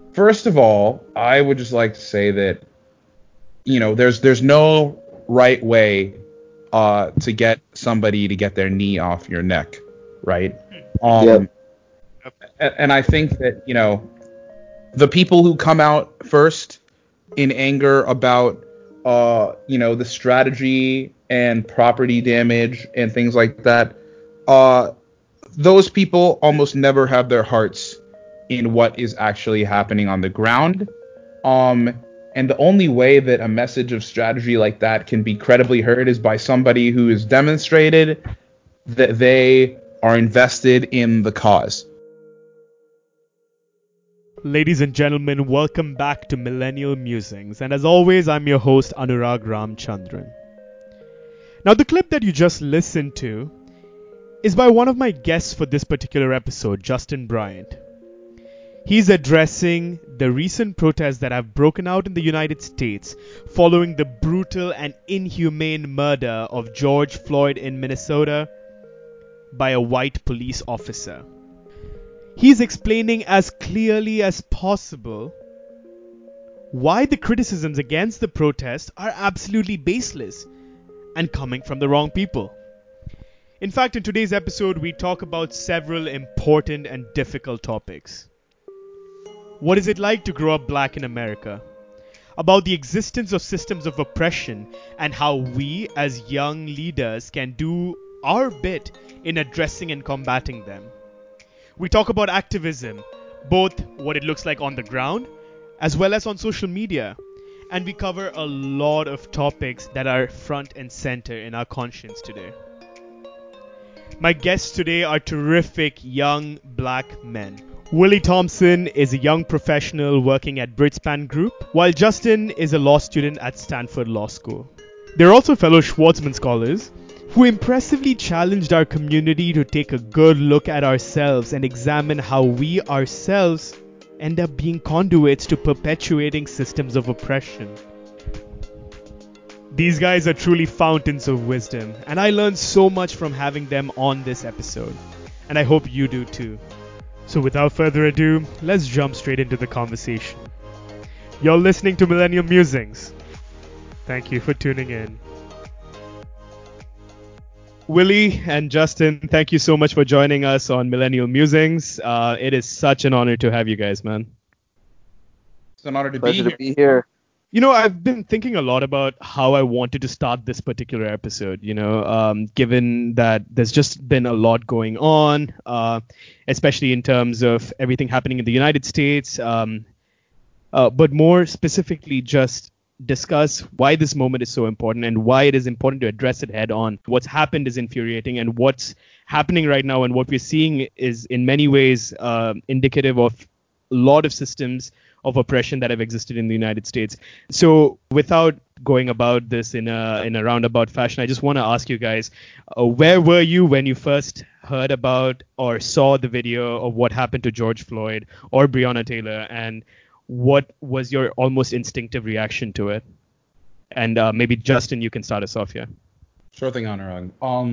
First of all, I would just like to say that there's no right way to get somebody to get their knee off your neck, right? Yep. Um, and I think that the people who come out first in anger about the strategy and property damage and things like that, uh, those people almost never have their hearts in what is actually happening on the ground. Um, and the only way that a message of strategy like that can be credibly heard is by somebody who has demonstrated that they are invested in the cause. Ladies and gentlemen, welcome back to Millennial Musings, and as always, I'm your host Anurag Ramchandran. Now, the clip that you just listened to is by one of my guests for this particular episode, Justin Bryant. He's addressing the recent protests that have broken out in the United States following the brutal and inhumane murder of George Floyd in Minnesota by a white police officer. He's explaining as clearly as possible why the criticisms against the protest are absolutely baseless and coming from the wrong people. In fact, in today's episode, we talk about several important and difficult topics. What is it like to grow up black in America? About the existence of systems of oppression and how we as young leaders can do our bit in addressing and combating them. We talk about activism, both what it looks like on the ground as well as on social media. And we cover a lot of topics that are front and center in our conscience today. My guests today are terrific young black men. Willie Thompson is a young professional working at Britspan Group, while Justin is a law student at Stanford Law School. They're also fellow Schwartzman scholars who impressively challenged our community to take a good look at ourselves and examine how we ourselves end up being conduits to perpetuating systems of oppression. These guys are truly fountains of wisdom, and I learned so much from having them on this episode, and I hope you do too. So without further ado, let's jump straight into the conversation. You're listening to Millennial Musings. Thank you for tuning in. Willie and Justin, thank you so much for joining us on Millennial Musings. It is such an honor to have you guys, man. It's an honor to Pleasure be to be here. You know, I've been thinking a lot about how I wanted to start this particular episode, given that there's just been a lot going on, especially in terms of everything happening in the United States, but more specifically just discuss why this moment is so important and why it is important to address it head on. What's happened is infuriating, and what's happening right now and what we're seeing is in many ways indicative of a lot of systems of oppression that have existed in the United States. So without going about this in a roundabout fashion, I just want to ask you guys, where were you when you first heard about or saw the video of what happened to George Floyd or Breonna Taylor, and what was your almost instinctive reaction to it? And maybe Justin, you can start us off here. Sure thing, Anurag.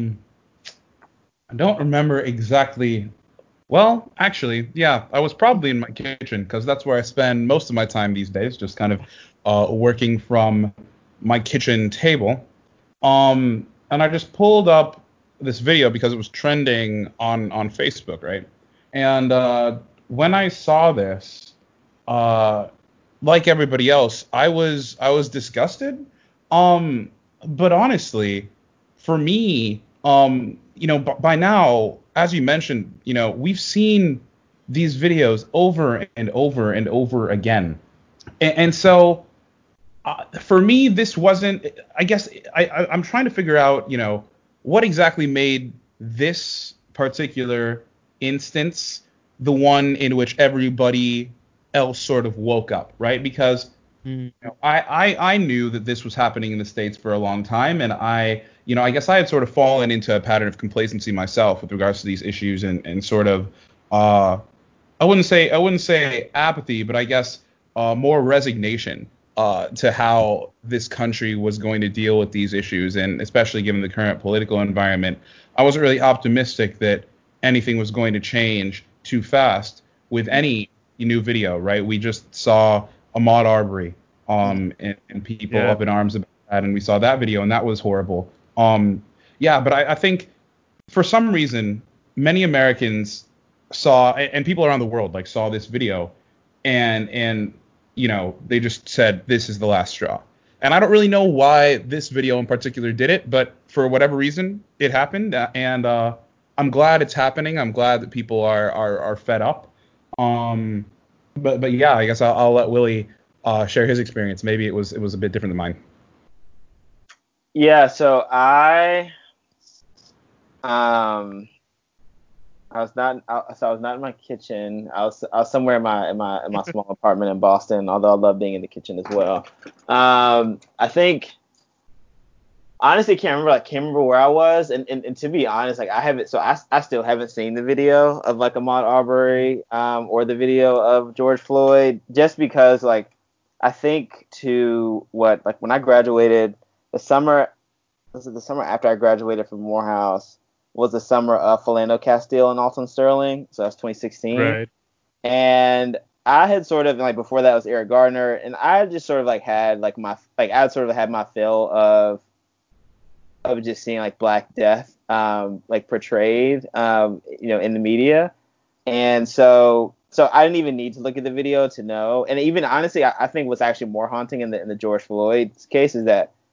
I don't remember exactly. Well, actually, yeah, I was probably in my kitchen because that's where I spend most of my time these days, just kind of working from my kitchen table. And I just pulled up this video because it was trending on Facebook, right? And when I saw this, like everybody else, I was disgusted. But honestly, for me, by now, as you mentioned, we've seen these videos over and over and over again. And so for me, this wasn't, I guess I'm trying to figure out, what exactly made this particular instance the one in which everybody else sort of woke up, right? Because I knew that this was happening in the States for a long time, and I guess I had sort of fallen into a pattern of complacency myself with regards to these issues, and sort of I wouldn't say apathy, but I guess more resignation to how this country was going to deal with these issues, and especially given the current political environment, I wasn't really optimistic that anything was going to change too fast with any new video, right? We just saw Ahmaud Arbery, and people Yeah. up in arms about that, and we saw that video, and that was horrible. Yeah, but I think for some reason, many Americans saw, and people around the world like saw this video, and they just said this is the last straw. And I don't really know why this video in particular did it, but for whatever reason, it happened, and I'm glad it's happening. I'm glad that people are fed up. But yeah, I guess I'll let Willie share his experience. Maybe it was a bit different than mine. Yeah, so I was not in my kitchen. I was somewhere in my small apartment in Boston. Although I love being in the kitchen as well. I think honestly can't remember where I was, and to be honest, like I still haven't seen the video of like Ahmaud Arbery or the video of George Floyd, just because like I think when I graduated, the summer after I graduated from Morehouse was the summer of Philando Castile and Alton Sterling, so that's 2016. Right. And I had sort of like before that was Eric Gardner, and I just sort of like had like I sort of had my fill of just seeing like Black death like portrayed in the media, and so I didn't even need to look at the video to know. And even honestly, I think what's actually more haunting in the George Floyd case is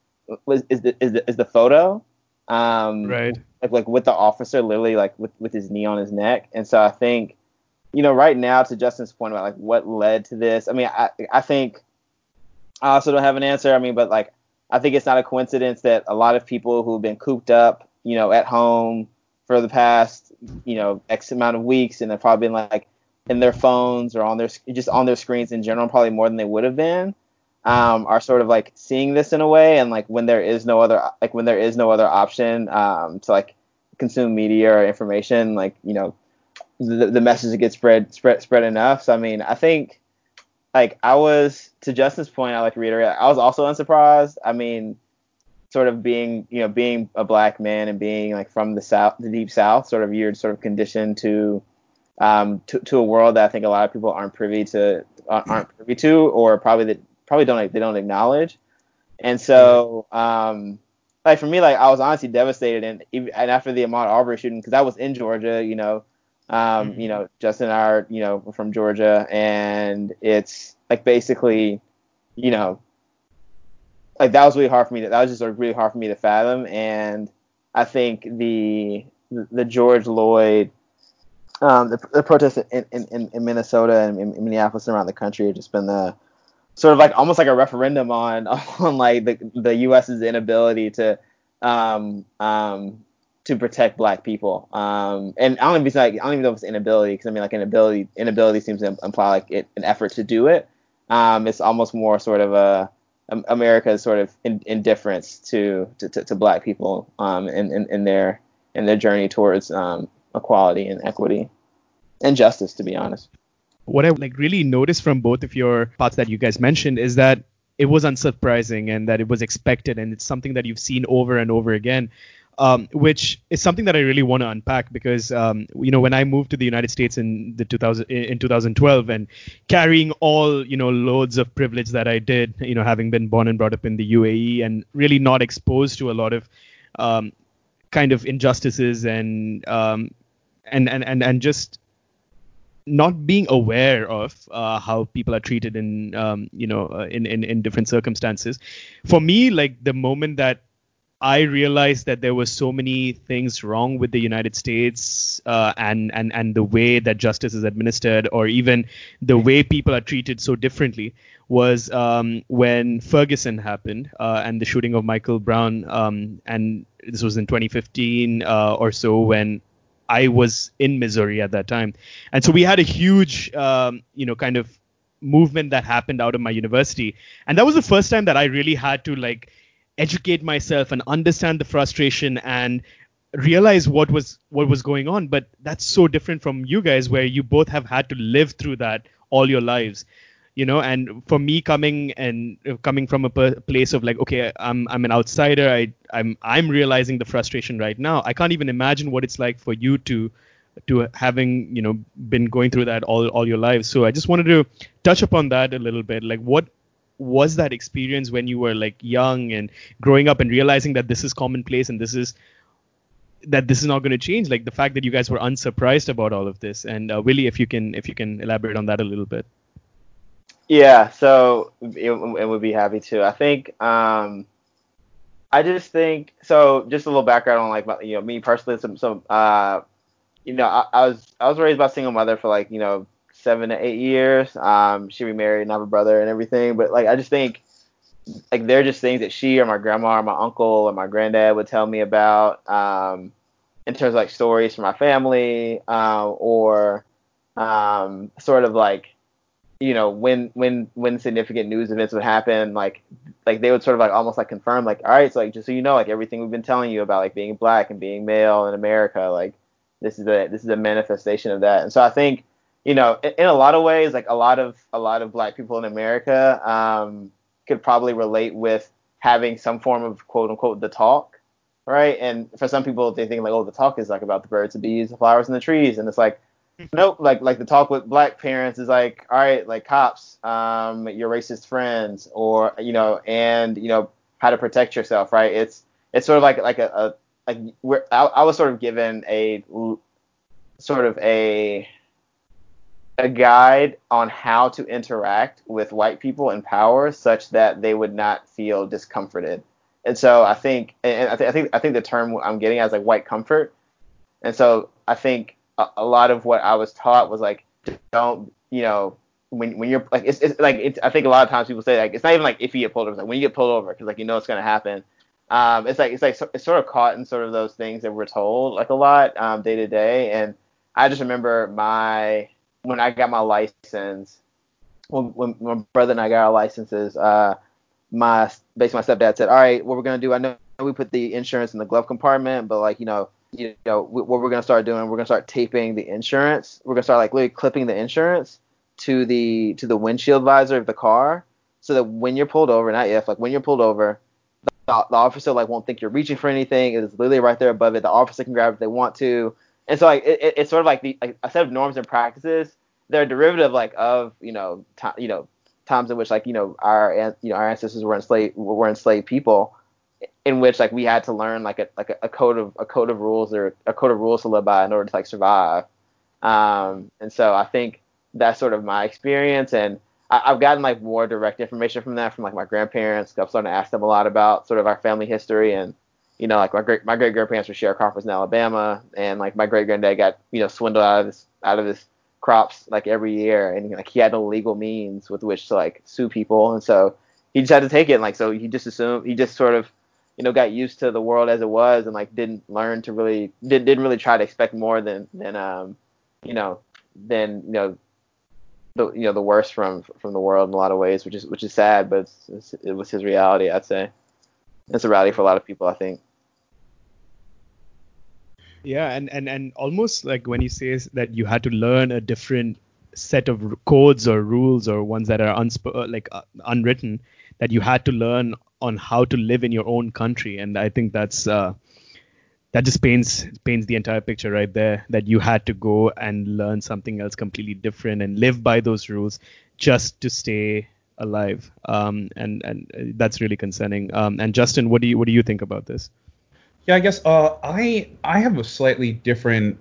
the photo. Right. Like with the officer literally like with his knee on his neck. And so I think, right now, to Justin's point about like what led to this, I mean, I think I also don't have an answer. I mean, but like I think it's not a coincidence that a lot of people who've been cooped up, at home for the past, X amount of weeks, and they've probably been like in their phones or on their screens in general, probably more than they would have been, are sort of like seeing this in a way. And like when there is no other option to like consume media or information, like the message gets spread enough. So I mean, I think like I was, to Justin's point, I like to reiterate, I was also unsurprised. I mean, sort of being a Black man and being like from the deep South, sort of you're sort of conditioned to a world that I think a lot of people aren't privy to, or probably don't acknowledge. And so, like for me, like I was honestly devastated, and after the Ahmaud Arbery shooting, because I was in Georgia, Justin and I are, from Georgia, and it's like basically, like that was really hard for me. That was just sort of really hard for me to fathom. And I think the George Floyd, the protests in Minnesota and in Minneapolis and around the country have just been the sort of like almost like a referendum on like the U.S.'s inability to protect Black people. And I don't even know if it's inability, because I mean like inability seems to imply like an effort to do it. It's almost more sort of America's sort of indifference to Black people in their journey towards equality and equity and justice, to be honest. What I like really noticed from both of your parts that you guys mentioned is that it was unsurprising and that it was expected, and it's something that you've seen over and over again, which is something that I really want to unpack, because when I moved to the United States in 2012, and carrying all loads of privilege that I did, having been born and brought up in the UAE and really not exposed to a lot of kind of injustices and just not being aware of how people are treated in in different circumstances. For me, like the moment that I realized that there were so many things wrong with the United States and the way that justice is administered, or even the way people are treated so differently, was when Ferguson happened and the shooting of Michael Brown. And this was in 2015 or so, when I was in Missouri at that time. And so we had a huge, kind of movement that happened out of my university. And that was the first time that I really had to like educate myself and understand the frustration and realize what was going on. But that's so different from you guys, where you both have had to live through that all your lives. And for me, coming from a place of like, okay, I'm an outsider. I'm realizing the frustration right now. I can't even imagine what it's like for you to to having been going through that all your lives. So I just wanted to touch upon that a little bit. Like, what was that experience when you were like young and growing up and realizing that this is commonplace and this is not going to change? Like the fact that you guys were unsurprised about all of this. And Willie, if you can elaborate on that a little bit. Yeah, so it would be happy to. I think I just think so. Just a little background on like me personally. I was raised by a single mother for like 7 to 8 years. She remarried and I have a brother and everything. But like I just think like they're just things that she or my grandma or my uncle or my granddad would tell me about in terms of like stories from my family or sort of like when significant news events would happen, like they would sort of like almost like confirm like, all right, so like just so you know, like everything we've been telling you about like being black and being male in America, like this is a manifestation of that. And so I think in a lot of ways, like a lot of black people in America could probably relate with having some form of quote unquote the talk, right? And for some people they think like, oh, the talk is like about the birds, the bees, the flowers, and the trees, and it's like, nope, like the talk with black parents is like, all right, like cops, your racist friends, or and how to protect yourself, right? It's sort of like I was sort of given a sort of a guide on how to interact with white people in power such that they would not feel discomforted. And so I think the term I'm getting at is like white comfort. And so I think a lot of what I was taught was like, don't, when you're like, I think a lot of times people say like, it's not even like if you get pulled over, it's like when you get pulled over, because like, it's going to happen. It's sort of caught in sort of those things that we're told like a lot day to day. And I just remember when I got my license, when my brother and I got our licenses, my stepdad said, all right, what we're going to do, I know we put the insurance in the glove compartment, but like, what we're going to start doing, we're going to start taping the insurance. We're going to start like literally clipping the insurance to the windshield visor of the car, so that when you're pulled over, not if, like when you're pulled over, the officer like won't think you're reaching for anything. It's literally right there above it. The officer can grab it if they want to. And so like it's sort of like a set of norms and practices. They're a derivative like of times in which like our ancestors were enslaved people, in which like we had to learn like a code of rules, or a code of rules to live by in order to like survive. And so I think that's sort of my experience, and I've gotten like more direct information from that from like my grandparents. I'm starting to ask them a lot about sort of our family history, and like my great grandparents were sharecroppers in Alabama, and like my great granddad got swindled out of his crops like every year, and like he had no legal means with which to like sue people, and so he just had to take it. And like so he just sort of got used to the world as it was, and like didn't really try to expect more than the worst from the world in a lot of ways, which is sad, but it was his reality. I'd say it's a reality for a lot of people, I think. Yeah, and almost like when you say that you had to learn a different set of codes or rules, or ones that are unwritten, that you had to learn on how to live in your own country. And I think that's that just paints the entire picture right there, that you had to go and learn something else completely different and live by those rules just to stay alive. And that's really concerning. And Justin, what do you think about this? Yeah, I guess I have a slightly different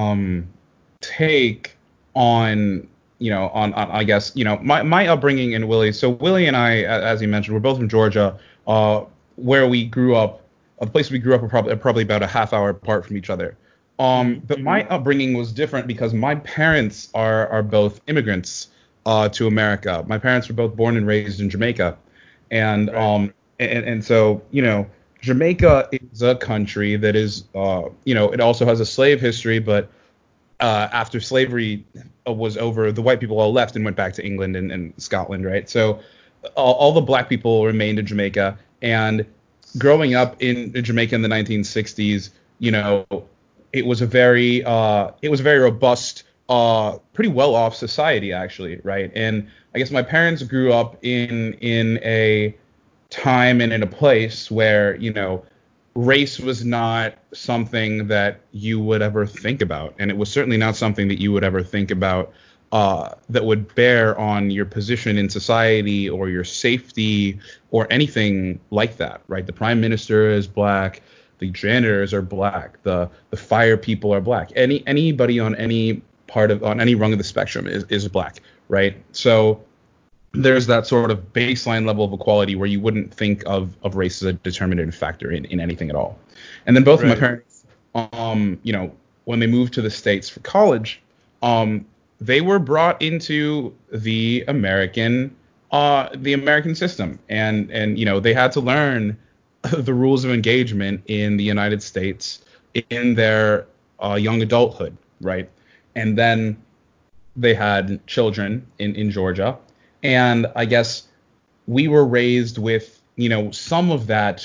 take on I guess my upbringing and Willie. So Willie and I, as you mentioned, we're both from Georgia, where we grew up. The place we grew up are probably about a half hour apart from each other. But my upbringing was different because my parents are both immigrants to America. My parents were both born and raised in Jamaica, and Right. and so Jamaica is a country that is, it also has a slave history, but after slavery was over, the white people all left and went back to England and Scotland, right? So all the black people remained in Jamaica, and growing up in Jamaica in the 1960s, it was a very robust, pretty well-off society, actually, right? And I guess my parents grew up in a time and in a place where race was not something that you would ever think about, and it was certainly not something that you would ever think about that would bear on your position in society or your safety or anything like that, right? The prime minister is black, the janitors are black, the fire people are black. Anybody on any on any rung of the spectrum is black, right? So there's that sort of baseline level of equality where you wouldn't think of race as a determinative factor in anything at all. And then both of my parents, when they moved to the States for college, they were brought into the American system, and they had to learn the rules of engagement in the United States in their young adulthood, right? And then they had children in Georgia. And I guess we were raised with, some of that,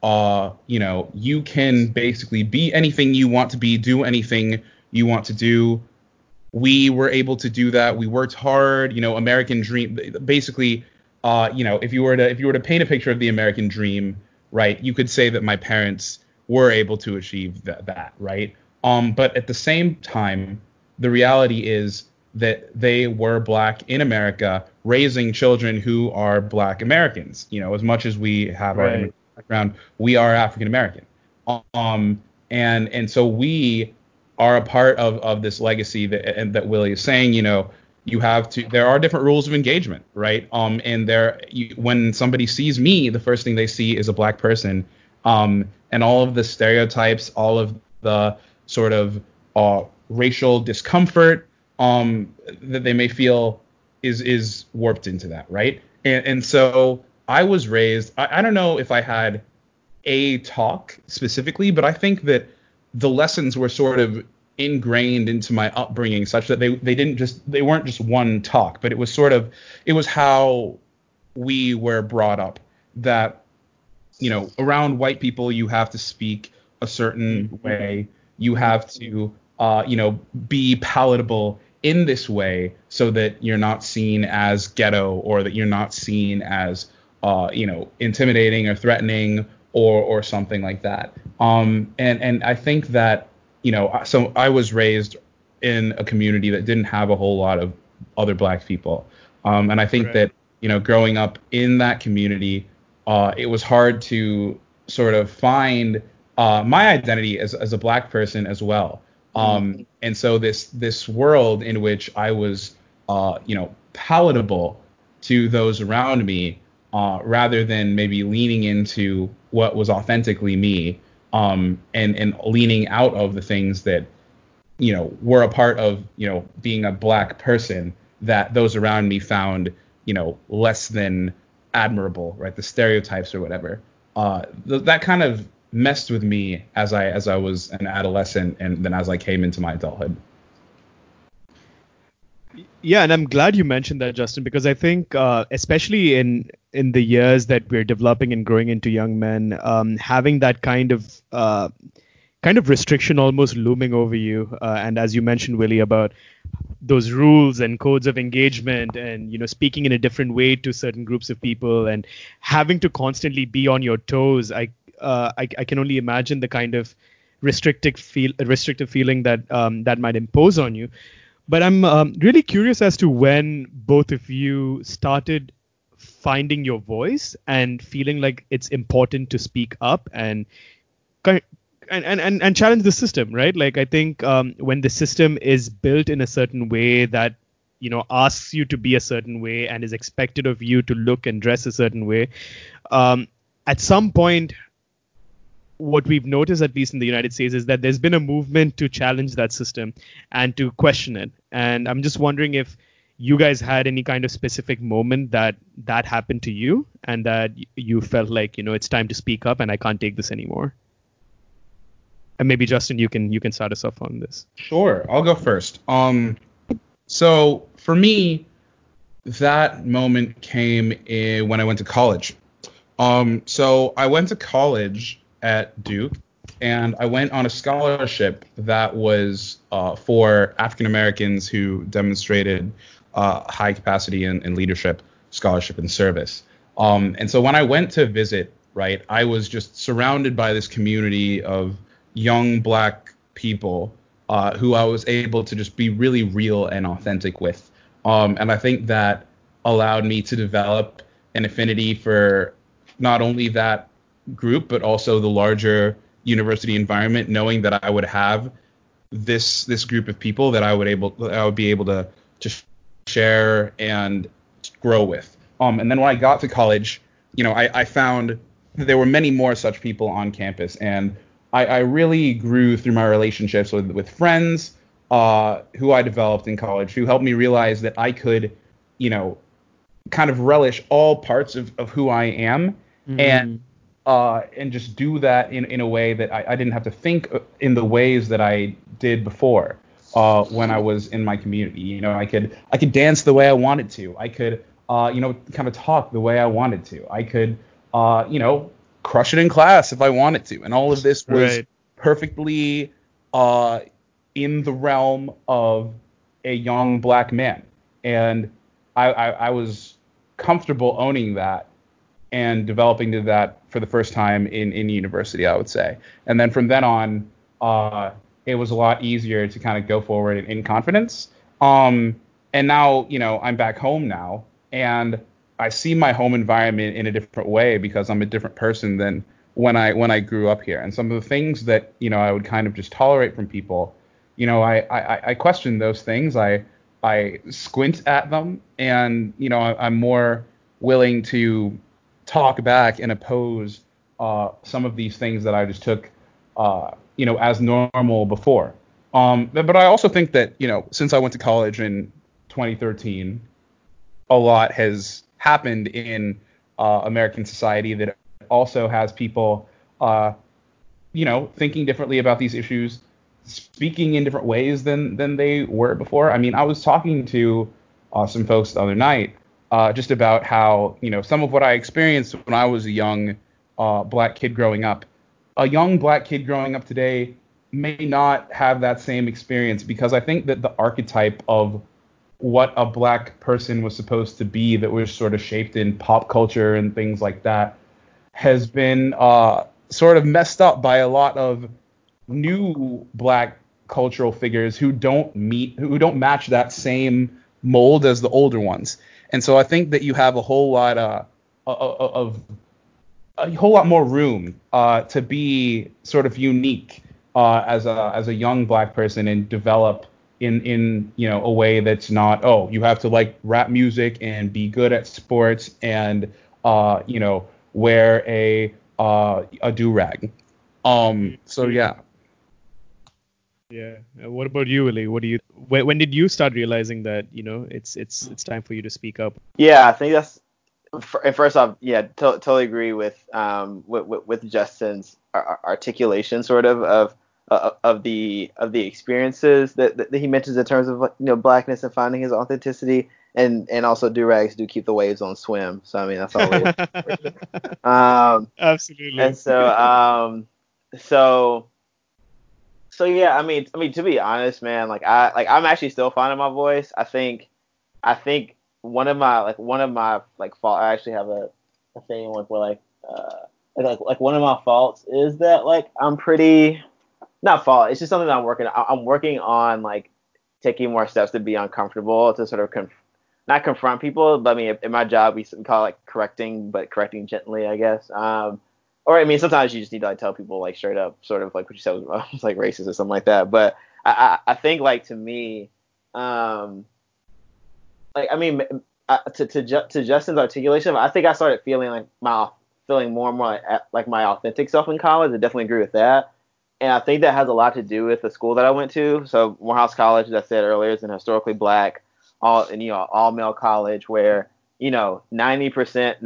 you can basically be anything you want to be, do anything you want to do. We were able to do that. We worked hard, American dream. Basically, if you were to paint a picture of the American dream, right, you could say that my parents were able to achieve that, right? But at the same time, the reality is that they were black in America, raising children who are black Americans. As much as we have our immigrant background, we are African American. And so we are a part of this legacy that Willie is saying. There are different rules of engagement, right? And when somebody sees me, the first thing they see is a black person. And all of the stereotypes, all of the sort of racial discomfort that they may feel is warped into that, right? And so I was raised, I don't know if I had a talk specifically, but I think that the lessons were sort of ingrained into my upbringing such that they weren't just one talk, but it was how we were brought up, that around white people you have to speak a certain way, you have to be palatable in this way so that you're not seen as ghetto, or that you're not seen as intimidating or threatening or something like that. And I think that so I was raised in a community that didn't have a whole lot of other black people, and I think that growing up in that community, it was hard to sort of find my identity as a black person as well. And so this world in which I was, palatable to those around me, rather than maybe leaning into what was authentically me, and leaning out of the things that, were a part of, being a black person, that those around me found, less than admirable, right? The stereotypes or whatever. That kind of messed with me as I was an adolescent, and then as I came into my adulthood. Yeah, and I'm glad you mentioned that, Justin, because I think especially in the years that we're developing and growing into young men, having that kind of restriction almost looming over you, and as you mentioned, Willie, about those rules and codes of engagement, and speaking in a different way to certain groups of people, and having to constantly be on your toes. I can only imagine the kind of restrictive feeling that that might impose on you. But I'm really curious as to when both of you started finding your voice and feeling like it's important to speak up and challenge the system, right? Like, I think when the system is built in a certain way that asks you to be a certain way and is expected of you to look and dress a certain way, at some point, what we've noticed, at least in the United States, is that there's been a movement to challenge that system and to question it. And I'm just wondering if you guys had any kind of specific moment that happened to you, and that you felt like, it's time to speak up and I can't take this anymore. And maybe Justin, you can start us off on this. Sure, I'll go first. So for me, that moment came when I went to college. So I went to college at Duke, and I went on a scholarship that was for African Americans who demonstrated high capacity and leadership, scholarship and service. And so when I went to visit right? I was just surrounded by this community of young black people who I was able to just be really real and authentic with. And I think that allowed me to develop an affinity for not only that group, but also the larger university environment, knowing that I would have this group of people that I would be able to share and grow with. And then when I got to college, I found that there were many more such people on campus, and I really grew through my relationships with friends who I developed in college, who helped me realize that I could, kind of relish all parts of who I am, and just do that in a way that I didn't have to think in the ways that I did before when I was in my community. I could dance the way I wanted to. I could kind of talk the way I wanted to. I could crush it in class if I wanted to. And all of this was perfectly in the realm of a young black man. And I was comfortable owning that and developing to that for the first time in university, I would say. And then from then on, it was a lot easier to kind of go forward in confidence. And now, I'm back home now, and I see my home environment in a different way because I'm a different person than when I grew up here. And some of the things that, I would kind of just tolerate from people, I question those things. I squint at them, and, I'm more willing to talk back and oppose some of these things that I just took, as normal before. But I also think that, since I went to college in 2013, a lot has happened in American society that also has people, thinking differently about these issues, speaking in different ways than they were before. I mean, I was talking to some folks the other night just about how, some of what I experienced when I was a young black kid growing up. A young black kid growing up today may not have that same experience, because I think that the archetype of what a black person was supposed to be, that was sort of shaped in pop culture and things like that, has been sort of messed up by a lot of new black cultural figures who don't match that same mold as the older ones. And so I think that you have a whole lot of a whole lot more room to be sort of unique as a young black person and develop in a way that's not, oh, you have to like rap music and be good at sports and wear a do-rag. So yeah. Yeah. What about you, Willie? When did you start realizing that it's time for you to speak up? Yeah, I think that's. First off, yeah, totally agree with Justin's articulation, sort of the experiences that he mentions in terms of blackness and finding his authenticity, and also do-rags do keep the waves on swim. So I mean, that's all. Absolutely. And so yeah, I mean to be honest, man, I'm actually still finding my voice. I think one of my fault. I actually have a thing where one of my faults is that I'm pretty, not fault. It's just something that I'm working on, taking more steps to be uncomfortable, to sort of not confront people, but I mean, in my job we call it correcting, but correcting gently, I guess. Or I mean, sometimes you just need to tell people straight up, sort of like what you said was racist or something like that. But I think to me, to Justin's articulation, I think I started feeling feeling more and more like my authentic self in college. I definitely agree with that, and I think that has a lot to do with the school that I went to. So Morehouse College, as I said earlier, is an historically black, all male college where 98%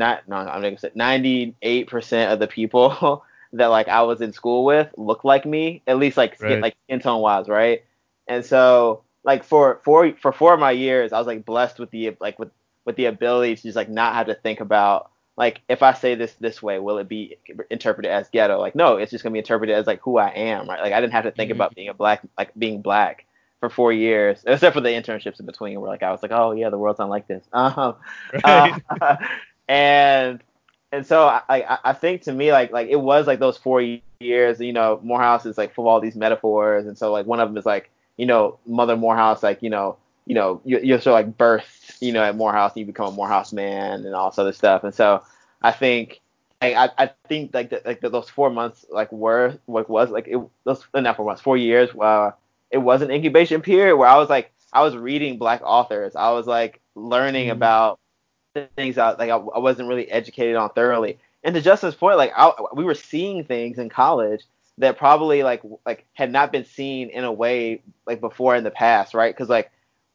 of the people that I was in school with looked like me, at least skin tone wise, right? And so for 4 of my years, I was blessed with the with the ability to just not have to think about if I say this way, will it be interpreted as ghetto? No, it's just gonna be interpreted as who I am, right? I didn't have to think about being black for 4 years, except for the internships in between, where I was oh yeah, the world's not like this. Right. And and so I think to me like it was like those 4 years, Morehouse is like full of all these metaphors, and so like one of them is like, Mother Morehouse, like, you're sort of like birthed, at Morehouse, and you become a Morehouse man and all this other stuff. And so I think I think those 4 months like were like was like it those not 4 months, 4 years, it was an incubation period where I was reading Black authors. I was like learning about things I wasn't really educated on thoroughly. And to Justin's point, like we were seeing things in college that probably like had not been seen in a way like before in the past, right? Because like,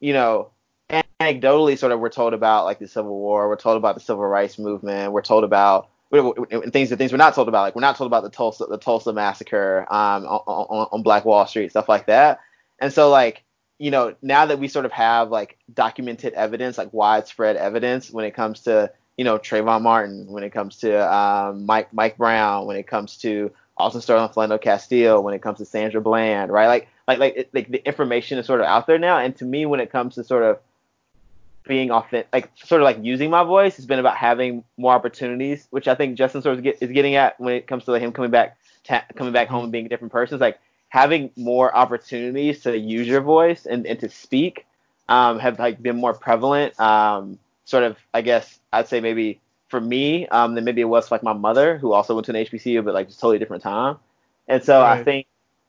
anecdotally, sort of we're told about like the Civil War, we're told about the Civil Rights Movement, we're told about things we're not told about. Like we're not told about the Tulsa massacre on Black Wall Street, stuff like that. And so like, now that we sort of have like documented evidence, like widespread evidence when it comes to, Trayvon Martin, when it comes to Mike Brown, when it comes to Alton Sterling, Philando Castile, when it comes to Sandra Bland, right? Like the information is sort of out there now. And to me, when it comes to sort of being authentic, like sort of like using my voice, it's been about having more opportunities, which I think Justin sort of is getting at when it comes to like him coming back home and being different persons, like having more opportunities to use your voice and to speak have like been more prevalent. Sort of, I guess I'd say maybe for me than maybe it was for like my mother, who also went to an HBCU, but like just totally different time. And so right. I think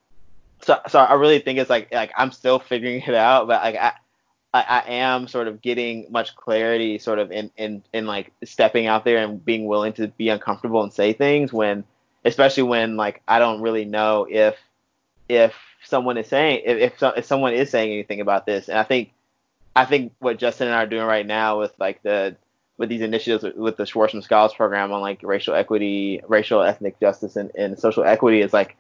so I really think it's like I'm still figuring it out, but like I am sort of getting much clarity sort of in like stepping out there and being willing to be uncomfortable and say things especially when like I don't really know if someone is saying if someone is saying anything about this. And I think what Justin and I are doing right now with like with these initiatives with the Schwarzman Scholars Program on like racial equity, racial ethnic justice, and social equity is like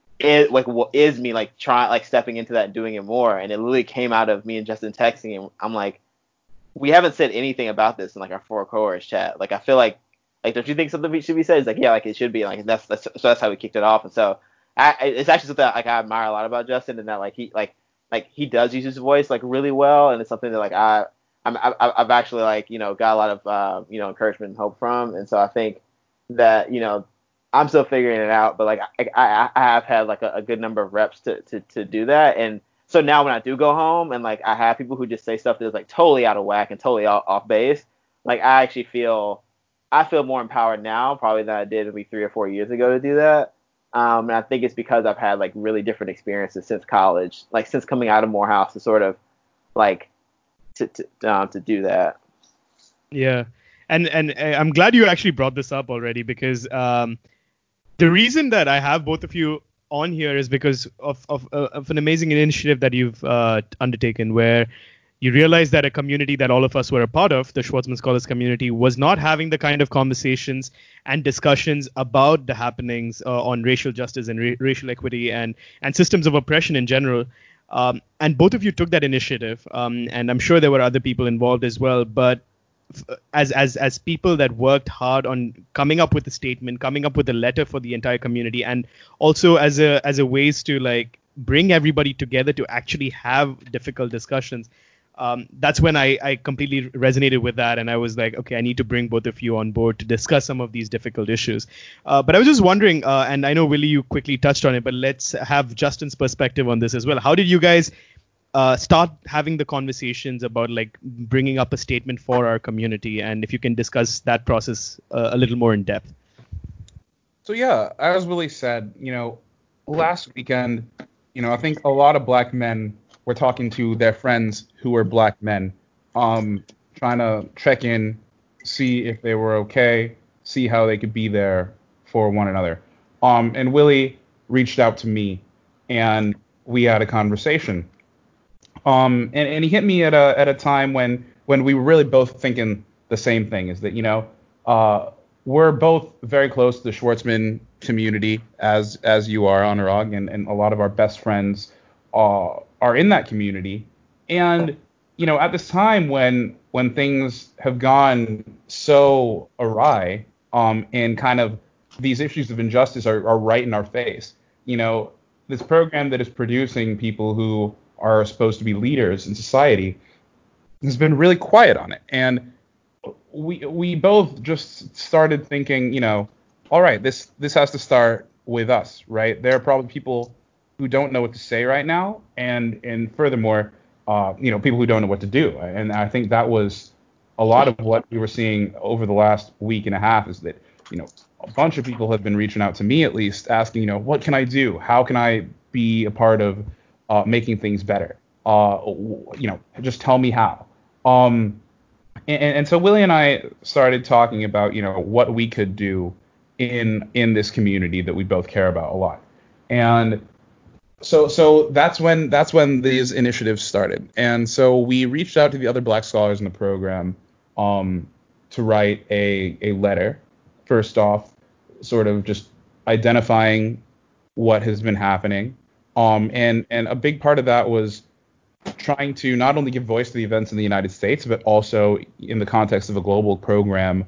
is me like trying like stepping into that and doing it more. And it literally came out of me and Justin texting, and I'm like, we haven't said anything about this in like our four cohorts chat. Like I feel like don't you think something should be said? It's like, yeah, like it should be. Like that's how we kicked it off. And so it's actually something that, like I admire a lot about Justin, and that like he does use his voice like really well, and it's something that like I've actually like got a lot of encouragement and hope from. And so I think that I'm still figuring it out, but like I have had like a good number of reps to do that. And so now when I do go home and like I have people who just say stuff that's like totally out of whack and totally off base, like I actually feel more empowered now probably than I did maybe 3 or 4 years ago to do that. And I think it's because I've had like really different experiences since college, like since coming out of Morehouse to sort of like to do that. Yeah. And I'm glad you actually brought this up already, because the reason that I have both of you on here is because of an amazing initiative that you've undertaken, where you realize that a community that all of us were a part of, the Schwarzman Scholars community, was not having the kind of conversations and discussions about the happenings on racial justice and racial equity and systems of oppression in general. And both of you took that initiative, and I'm sure there were other people involved as well. But as people that worked hard on coming up with a statement, coming up with a letter for the entire community, and also as a ways to like bring everybody together to actually have difficult discussions, that's when I completely resonated with that, and I was like, okay, I need to bring both of you on board to discuss some of these difficult issues. But I was just wondering, and I know, Willie, you quickly touched on it, but let's have Justin's perspective on this as well. How did you guys start having the conversations about like bringing up a statement for our community, and if you can discuss that process a little more in depth? So yeah, as Willie said, last weekend, I think a lot of black men were talking to their friends who were black men, trying to check in, see if they were okay, see how they could be there for one another. And Willie reached out to me, and we had a conversation. And he hit me at a time when we were really both thinking the same thing, is that we're both very close to the Schwarzman community, as you are, Anurag, and a lot of our best friends are in that community. And at this time when things have gone so awry, and kind of these issues of injustice are right in our face, this program that is producing people who are supposed to be leaders in society has been really quiet on it. And we both just started thinking, all right, this has to start with us, right? There are probably people who don't know what to say right now, and furthermore, people who don't know what to do. And I think that was a lot of what we were seeing over the last week and a half, is that, a bunch of people have been reaching out to me, at least, asking, what can I do? How can I be a part of making things better? Just tell me how. And so Willie and I started talking about, what we could do in this community that we both care about a lot. And so that's when these initiatives started. And so we reached out to the other Black scholars in the program to write a letter, first off, sort of just identifying what has been happening. And a big part of that was trying to not only give voice to the events in the United States, but also in the context of a global program,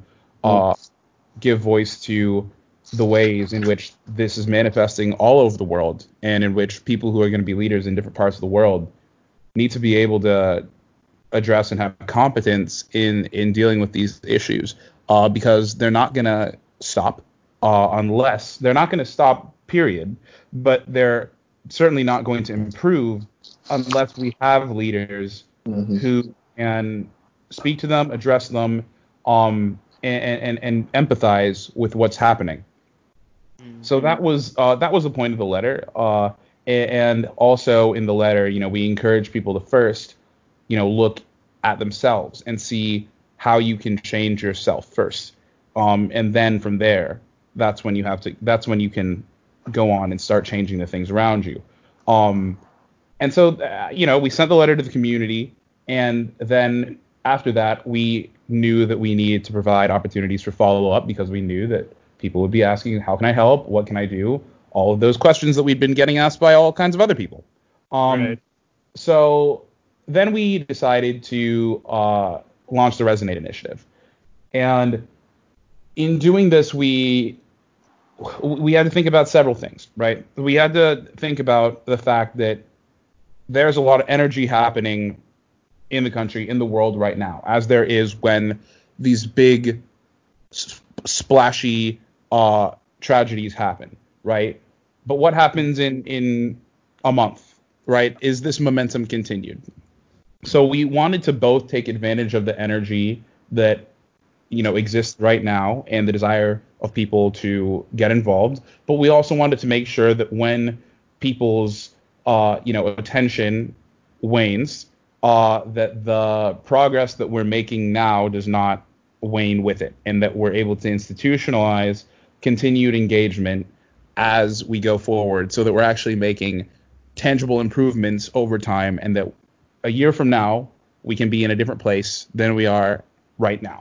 give voice to the ways in which this is manifesting all over the world, and in which people who are going to be leaders in different parts of the world need to be able to address and have competence in dealing with these issues, because they're not going to stop unless they're not going to stop, period, but they're certainly not going to improve unless we have leaders who can speak to them, address them, and empathize with what's happening. So that was the point of the letter. And also in the letter, we encourage people to first, look at themselves and see how you can change yourself first. And then from there, that's when you can go on and start changing the things around you. And so, we sent the letter to the community, and then after that, we knew that we needed to provide opportunities for follow-up, because we knew that people would be asking, how can I help? What can I do? All of those questions that we'd been getting asked by all kinds of other people. Right. So then we decided to launch the Resonate Initiative. And in doing this, we had to think about several things, right? We had to think about the fact that there's a lot of energy happening in the country, in the world right now, as there is when these big, splashy tragedies happen, right? But what happens in a month, right? Is this momentum continued? So we wanted to both take advantage of the energy that exists right now and the desire of people to get involved, but we also wanted to make sure that when people's attention wanes, that the progress that we're making now does not wane with it, and that we're able to institutionalize continued engagement as we go forward, so that we're actually making tangible improvements over time, and that a year from now we can be in a different place than we are right now.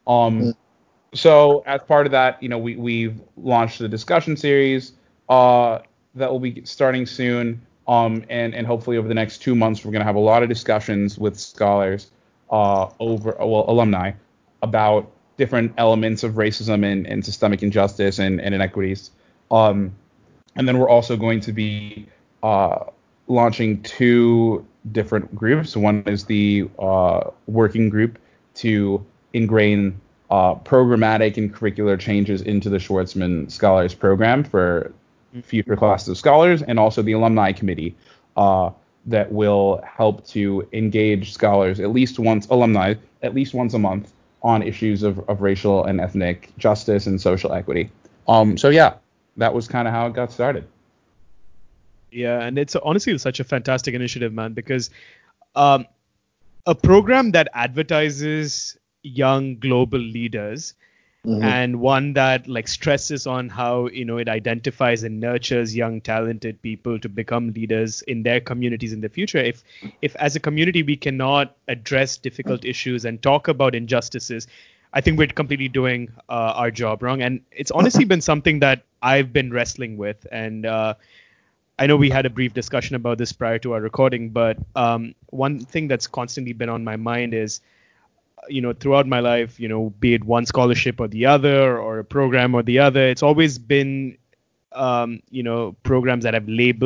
So as part of that, we've launched a discussion series that will be starting soon. And hopefully over the next 2 months, we're going to have a lot of discussions with scholars, alumni, about different elements of racism and systemic injustice and inequities. And then we're also going to be launching 2 different groups. One is the working group to ingrain programmatic and curricular changes into the Schwartzman Scholars Program for future classes of scholars, and also the alumni committee that will help to engage scholars at least once a month on issues of racial and ethnic justice and social equity. So yeah, that was kind of how it got started. Yeah, and it's honestly such a fantastic initiative, man, because a program that advertises young global leaders, and one that stresses on how it identifies and nurtures young talented people to become leaders in their communities in the future. If as a community we cannot address difficult issues and talk about injustices, I think we're completely doing our job wrong. And it's honestly been something that I've been wrestling with. And I know we had a brief discussion about this prior to our recording, but one thing that's constantly been on my mind is, throughout my life, be it one scholarship or the other, or a program or the other, it's always been, programs that have labeled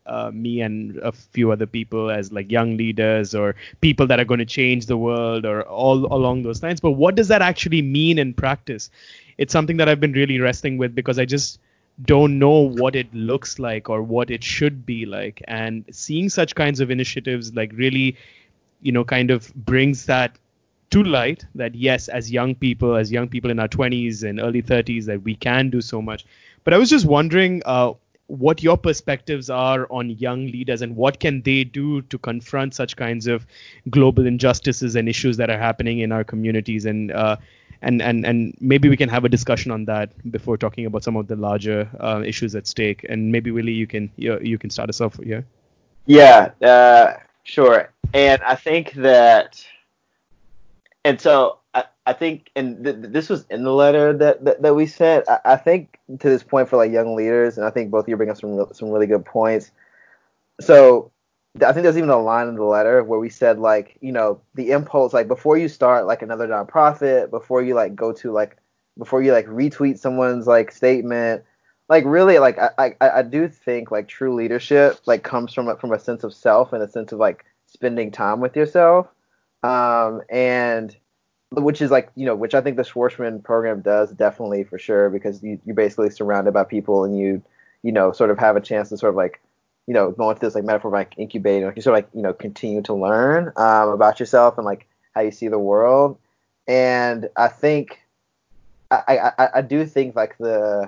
me and a few other people as like young leaders or people that are going to change the world or all along those lines. But what does that actually mean in practice? It's something that I've been really wrestling with because I just don't know what it looks like or what it should be like. And seeing such kinds of initiatives like really, kind of brings that to light that yes, as young people in our 20s and early 30s, that we can do so much. But I was just wondering what your perspectives are on young leaders and what can they do to confront such kinds of global injustices and issues that are happening in our communities, and maybe we can have a discussion on that before talking about some of the larger issues at stake. And maybe Willie, you can start us off here. Yeah, sure. And I think that, and so I think, and this was in the letter that we sent. I think to this point for like young leaders, and I think both of you bring up some really good points. So I think there's even a line in the letter where we said like, the impulse, like before you start like another nonprofit, before you like before you like retweet someone's like statement, like really like I do think like true leadership like comes from a sense of self and a sense of like spending time with yourself, and which is like, which I think the Schwarzman program does definitely for sure, because you're basically surrounded by people and you sort of have a chance to sort of like, go into this like metaphor of like incubating, like you sort of like, continue to learn about yourself and like how you see the world. And I think, I do think like the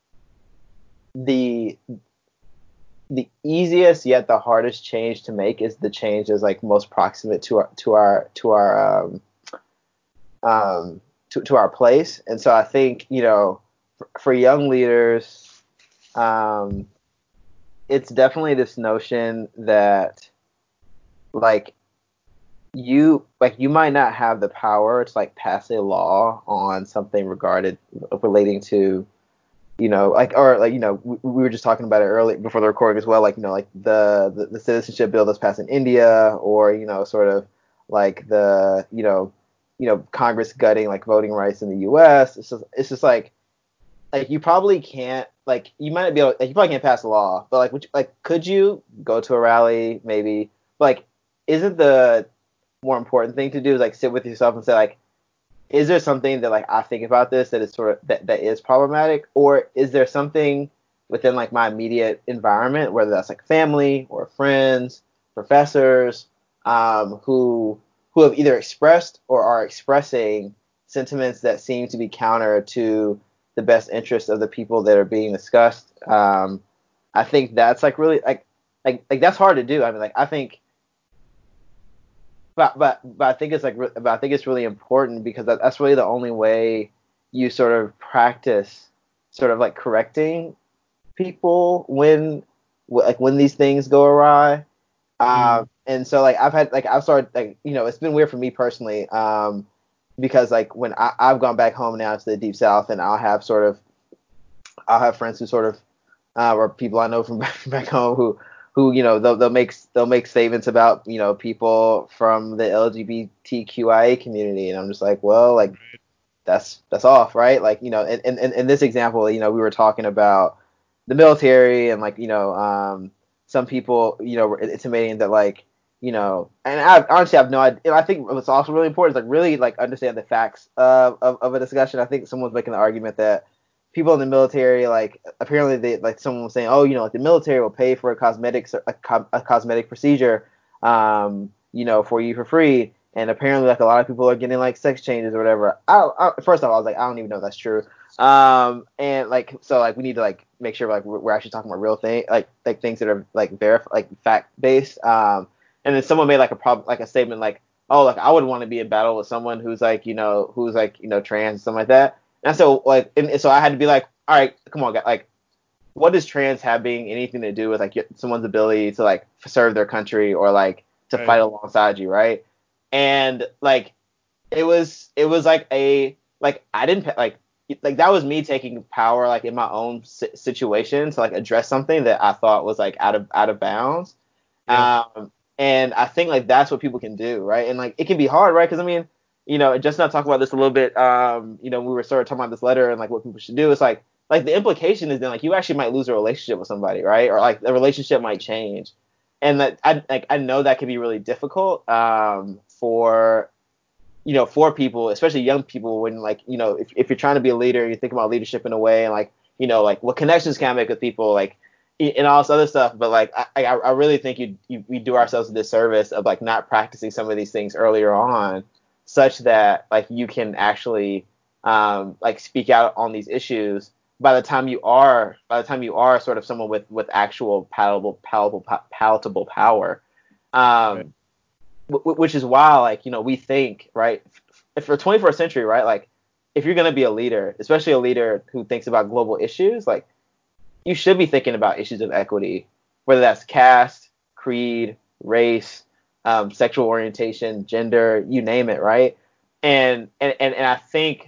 easiest yet the hardest change to make is the change that's like most proximate to our place. And so I think, for young leaders, it's definitely this notion that like you might not have the power to like pass a law on something relating to, we were just talking about it earlier before the recording as well, like, like the citizenship bill that's passed in India, or, sort of like the, Congress gutting like voting rights in the US. It's just like you probably can't, like, you might be able, like, you probably can't pass a law, but could you go to a rally maybe? Like, isn't the more important thing to do is like sit with yourself and say like, is there something that like I think about this that is sort of that is problematic, or is there something within like my immediate environment, whether that's like family or friends, professors, who have either expressed or are expressing sentiments that seem to be counter to the best interests of the people that are being discussed. I think that's like really like that's hard to do. I mean, like I think, but I think it's like, but I think it's really important because that's really the only way you sort of practice sort of like correcting people when these things go awry. And so like I've started like, it's been weird for me personally, because like when I've gone back home now to the Deep South, and I'll have friends who sort of, or people I know from back home who they'll make statements about, people from the LGBTQIA community, and I'm just like, well, like that's off, right? Like, in this example, we were talking about the military, and like, some people, were intimating that like, and I honestly have no idea. And I think what's also really important is like really like understand the facts of a discussion. I think someone was making the argument that people in the military, like apparently they, like someone was saying, oh, like the military will pay for a cosmetic procedure, for you for free. And apparently like a lot of people are getting like sex changes or whatever. First off, I was like, I don't even know if that's true. And like, so like we need to like make sure like we're actually talking about real things, like things that are like fact based. And then someone made like a statement like, oh, like I would want to be in battle with someone who's like, trans, something like that. And so like, and so I had to be like, all right, come on, guys, like, what does trans having anything to do with like someone's ability to like serve their country or like to fight alongside you, right? And like, it was like I didn't like that was me taking power like in my own situation to like address something that I thought was like out of bounds. Yeah. And I think like that's what people can do, right? And like it can be hard, right? Because I mean, just not talk about this a little bit. We were sort of talking about this letter and like what people should do. It's like like the implication is then like you actually might lose a relationship with somebody, right? Or like the relationship might change, and that I know that can be really difficult for for people, especially young people, when like if you're trying to be a leader, you think about leadership in a way, and like like what connections can I make with people, like and all this other stuff. But like I really think we do ourselves a disservice of like not practicing some of these things earlier on, such that like you can actually like speak out on these issues by the time you are sort of someone with actual palatable power. Right. Which is why, like, we think, right, if for 21st century, right, like, if you're going to be a leader, especially a leader who thinks about global issues, like, you should be thinking about issues of equity, whether that's caste, creed, race, sexual orientation, gender, you name it, right? And I think,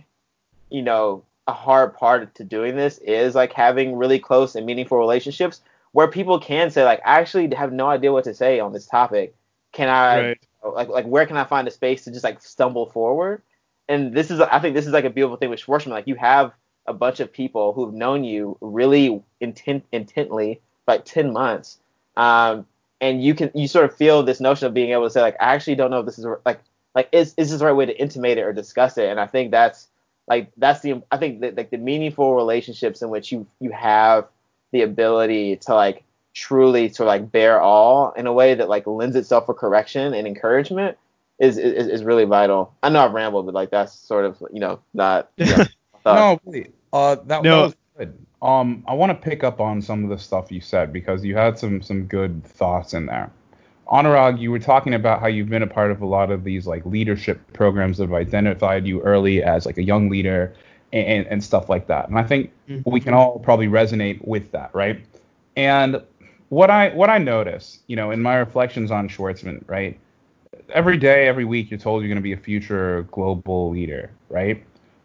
a hard part to doing this is, like, having really close and meaningful relationships where people can say, like, I actually have no idea what to say on this topic. Can I, Right. like where can I find a space to just like stumble forward? And I think this is like a beautiful thing with Schwarzman. Like, you have a bunch of people who've known you really intently, like 10 months, and you sort of feel this notion of being able to say, like, I actually don't know if this is like is this the right way to intimate it or discuss it? And I think I think that like the meaningful relationships in which you have the ability to like truly to like bear all in a way that like lends itself for correction and encouragement is really vital. I know I've rambled, but like that's sort of not No, really. That No. was good. I want to pick up on some of the stuff you said because you had some good thoughts in there. Anurag, you were talking about how you've been a part of a lot of these like leadership programs that have identified you early as like a young leader and stuff like that. And I think we can all probably resonate with that, right? And what I notice, in my reflections on Schwarzman, right? Every day, every week, you're told you're going to be a future global leader, right?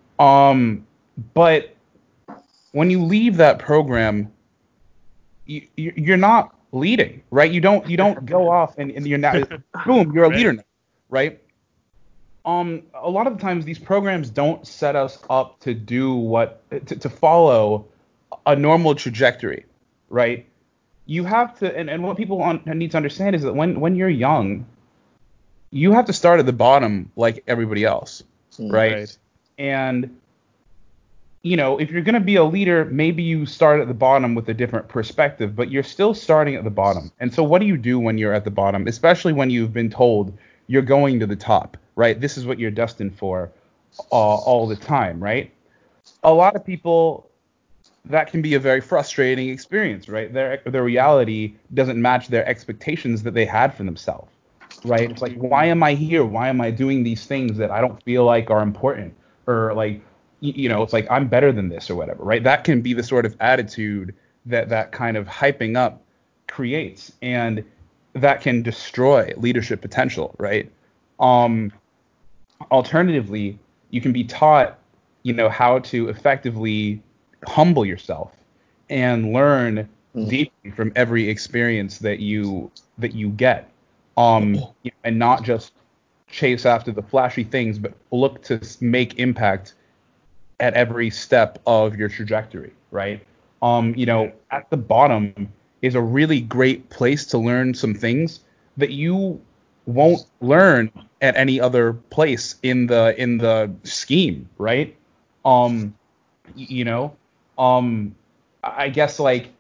But when you leave that program, you're not leading, right? You don't go off and you're not boom, you're a leader now, right? A lot of the times these programs don't set us up to do to follow a normal trajectory, right? You have to, and what people need to understand is that when you're young, you have to start at the bottom like everybody else, right? Right. And if you're going to be a leader, maybe you start at the bottom with a different perspective, but you're still starting at the bottom. And so what do you do when you're at the bottom, especially when you've been told you're going to the top, right? This is what you're destined for all the time, right? A lot of people, that can be a very frustrating experience, right? Their reality doesn't match their expectations that they had for themselves, right? It's like, why am I here? Why am I doing these things that I don't feel like are important? Or like, it's like I'm better than this or whatever, right? That can be the sort of attitude that kind of hyping up creates, and that can destroy leadership potential, right? Alternatively, you can be taught, how to effectively humble yourself and learn deeply from every experience that you get, and not just chase after the flashy things, but look to make impact at every step of your trajectory, right? At the bottom is a really great place to learn some things that you won't learn at any other place in the scheme, right? Um, you know, I guess like,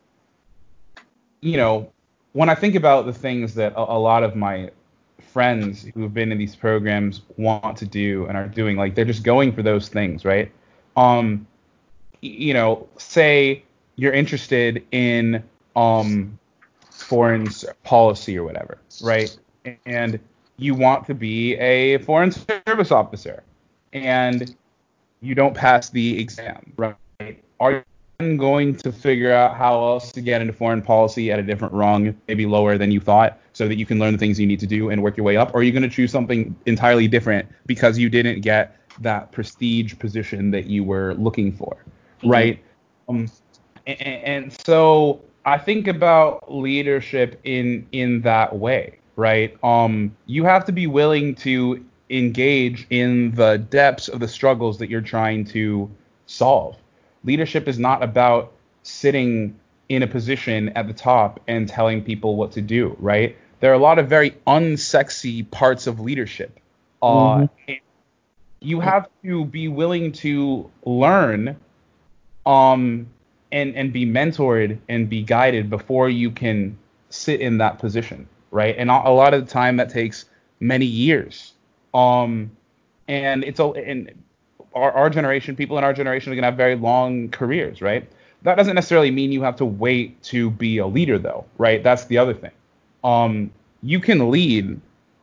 when I think about the things that a lot of my friends who have been in these programs want to do and are doing, like they're just going for those things, right? Say you're interested in foreign policy or whatever, right? And you want to be a foreign service officer, and you don't pass the exam, right? Are you then going to figure out how else to get into foreign policy at a different rung, maybe lower than you thought, so that you can learn the things you need to do and work your way up? Or are you going to choose something entirely different because you didn't get that prestige position that you were looking for, right? And so I think about leadership in that way, right? You have to be willing to engage in the depths of the struggles that you're trying to solve. Leadership is not about sitting in a position at the top and telling people what to do, right? There are a lot of very unsexy parts of leadership. And you have to be willing to learn, and be mentored and be guided before you can sit in that position, right? And a lot of the time that takes many years. And our generation, people in our generation are going to have very long careers, right? That doesn't necessarily mean you have to wait to be a leader, though, right? That's the other thing. You can lead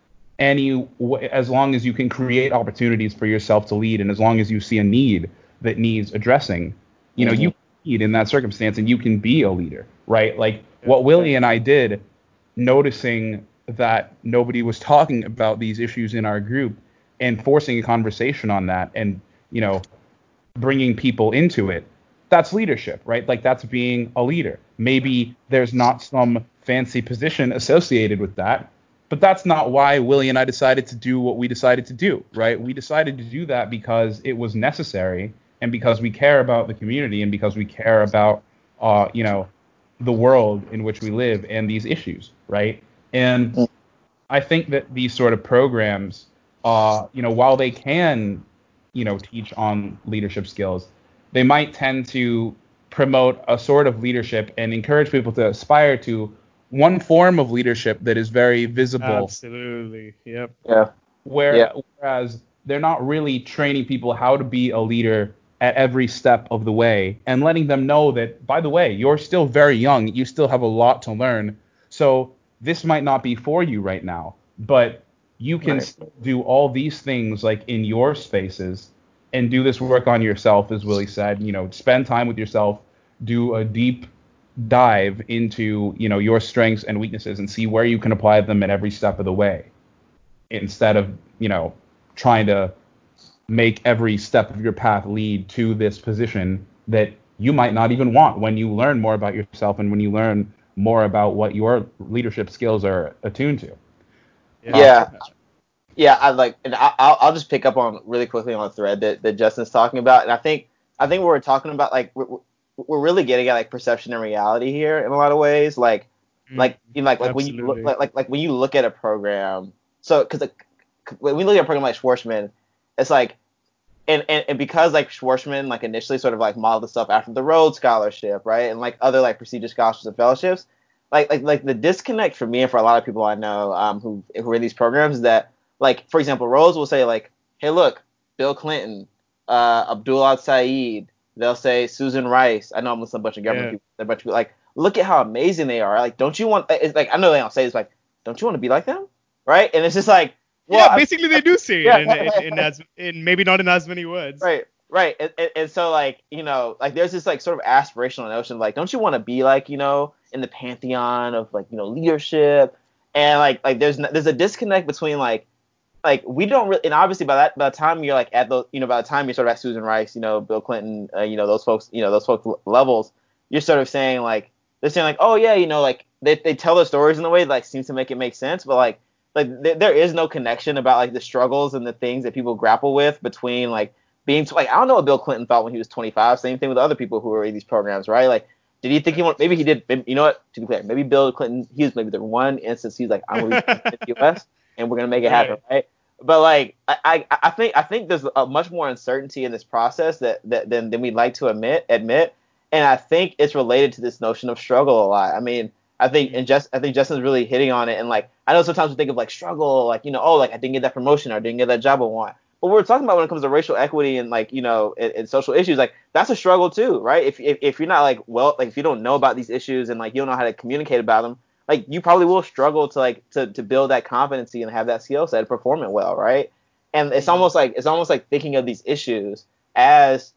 as long as you can create opportunities for yourself to lead, and as long as you see a need that needs addressing, you can lead in that circumstance, and you can be a leader, right? Like what Willie and I did, noticing that nobody was talking about these issues in our group and forcing a conversation on that, and bringing people into it. That's leadership, right? Like that's being a leader. Maybe there's not some fancy position associated with that, but that's not why Willie and I decided to do what we decided to do, right? We decided to do that because it was necessary, and because we care about the community, and because we care about, the world in which we live and these issues, right? And I think that these sort of programs, while they can, teach on leadership skills, they might tend to promote a sort of leadership and encourage people to aspire to one form of leadership that is very visible. Absolutely. Yep. Yeah. Whereas they're not really training people how to be a leader at every step of the way, and letting them know that, by the way, you're still very young. You still have a lot to learn. So this might not be for you right now, but you can still do all these things like in your spaces and do this work on yourself, as Willie said, spend time with yourself, do a deep dive into, your strengths and weaknesses, and see where you can apply them at every step of the way, instead of, trying to make every step of your path lead to this position that you might not even want, when you learn more about yourself and when you learn more about what your leadership skills are attuned to. I'll just pick up on really quickly on a thread that Justin's talking about, and I think what we're talking about, like we're really getting at like perception and reality here in a lot of ways, like when you look at a program, so because when we look at a program like Schwarzman, it's like, and because like Schwarzman like initially sort of like modeled the stuff after the Rhodes Scholarship, right, and like other like prestigious scholarships and fellowships, like the disconnect for me and for a lot of people I know who are in these programs is that, like, for example, Rhodes will say like, hey, look, Bill Clinton, Abdul al-Said, they'll say Susan Rice. I know I'm listening to a bunch of government people, a bunch of people, like, look at how amazing they are. Like, don't you want? It's like, I know they don't say it's like, don't you want to be like them, right? And it's just like, well, basically they do say it in maybe not in as many words. Right. And so like, like there's this like sort of aspirational notion of like, don't you want to be like, in the pantheon of like, leadership, and like there's a disconnect between like we don't really, and obviously by the time you're like at the, by the time you're sort of at Susan Rice, Bill Clinton, those folks levels, you're sort of saying like, they're saying like, oh yeah, like they tell their stories in a way that like seems to make it make sense, but like there is no connection about like the struggles and the things that people grapple with between like being like, I don't know what Bill Clinton thought when he was 25. Same thing with other people who were in these programs, right? Like, did he think maybe he did, you know what, to be clear, maybe Bill Clinton, he was maybe the one instance he's like, I'm going to the U.S. and we're going to make it happen, right? But like, I think there's a much more uncertainty in this process than we'd like to admit. And I think it's related to this notion of struggle a lot. I mean, I think Justin's really hitting on it. And like, I know sometimes we think of like struggle, like, like I didn't get that promotion or I didn't get that job I want. But we're talking about when it comes to racial equity and like, and social issues, like that's a struggle too, right? If you're not like, well, like if you don't know about these issues and like you don't know how to communicate about them, like you probably will struggle to like to build that competency and have that skill set and perform it well, right? And it's almost like thinking of these issues as,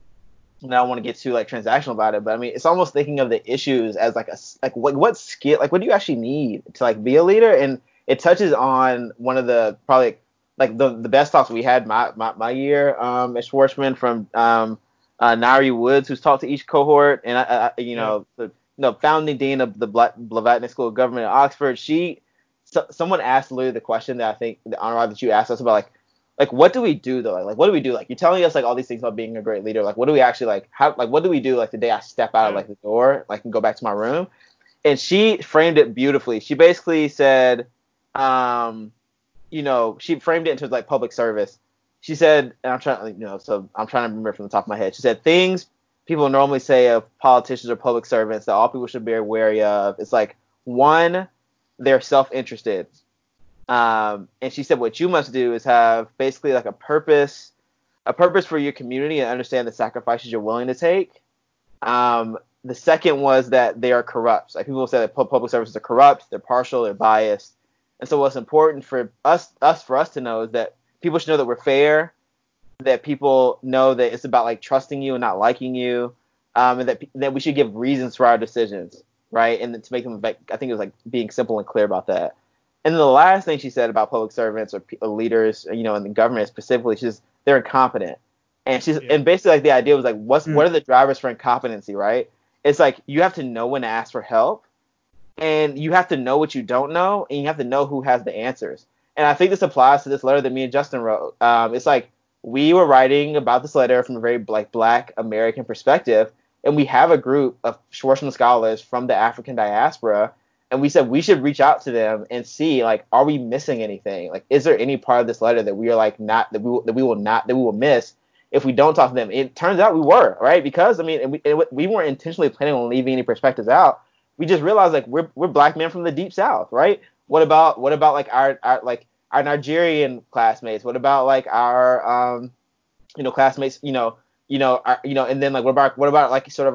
I don't want to get too like transactional about it, but I mean, it's almost thinking of the issues as like what skill, like what do you actually need to like be a leader? And it touches on one of the probably like the best talks we had my year at Schwarzman from Nari Woods, who's talked to each cohort, and the founding dean of the Blavatnik School of Government at Oxford. Someone asked Lou the question that I think the honor that you asked us about, like like what do we do though? Like what do we do? Like you're telling us like all these things about being a great leader. Like what do we actually like? How like what do we do like the day I step out of like the door, like and go back to my room? And she framed it beautifully. She basically said, she framed it into like public service. She said, and I'm trying, so I'm trying to remember from the top of my head. She said things people normally say of politicians or public servants that all people should be wary of. It's like, one, they're self-interested. And she said what you must do is have basically like a purpose for your community and understand the sacrifices you're willing to take. The second was that they are corrupt. Like people say that public services are corrupt, they're partial, they're biased. And so what's important for us to know is that people should know that we're fair, that people know that it's about like trusting you and not liking you, and that we should give reasons for our decisions, right? And to make them, I think it was like being simple and clear about that. And then the last thing she said about public servants or leaders, in the government specifically, she's they're incompetent. And and basically like the idea was like, what are the drivers for incompetency, right? It's like you have to know when to ask for help, and you have to know what you don't know, and you have to know who has the answers. And I think this applies to this letter that me and Justin wrote. It's like we were writing about this letter from a very Black American perspective, and we have a group of Schwarzman scholars from the African diaspora, and we said we should reach out to them and see like, are we missing anything? Like, is there any part of this letter that we are like not that we will miss if we don't talk to them? It turns out we were, right, because we weren't intentionally planning on leaving any perspectives out. We just realized like we're Black men from the Deep South, right? What about like our Nigerian classmates? What about like our classmates? And then like what about like sort of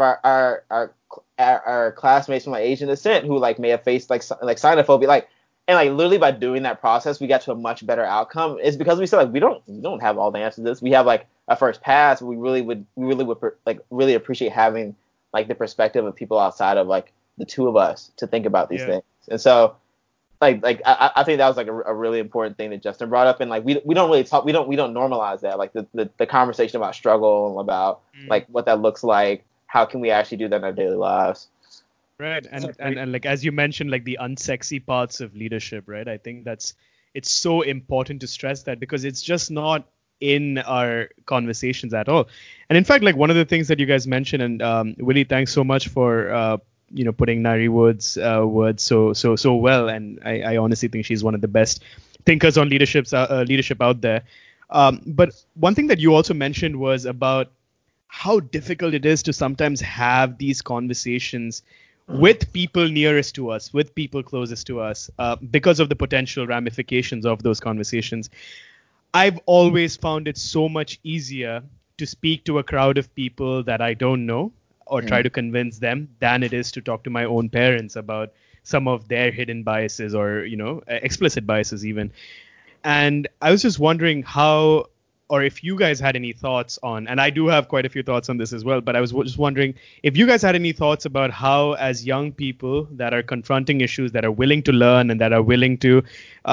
our classmates from like Asian descent who like may have faced like xenophobia, and literally by doing that process we got to a much better outcome. It's because we said like we don't have all the answers to this. We have like a first pass. We really would like really appreciate having like the perspective of people outside of like the two of us to think about these things. And so I think that was like a really important thing that Justin brought up, and like we don't really talk, we don't normalize that, like the conversation about struggle and about like what that looks like. How can we actually do that in our daily lives? Right. And like as you mentioned, like the unsexy parts of leadership, right? I think it's so important to stress that because it's just not in our conversations at all. And in fact, like one of the things that you guys mentioned, and Willie, thanks so much for putting Nairi Wood's words so well, and I honestly think she's one of the best thinkers on leadership out there. But one thing that you also mentioned was about how difficult it is to sometimes have these conversations with people nearest to us, with people closest to us, because of the potential ramifications of those conversations. I've always found it so much easier to speak to a crowd of people that I don't know or try to convince them than it is to talk to my own parents about some of their hidden biases or, explicit biases even. And I was just wondering how, or if you guys had any thoughts on, and I do have quite a few thoughts on this as well, but I was just wondering if you guys had any thoughts about how, as young people that are confronting issues, that are willing to learn and that are willing to,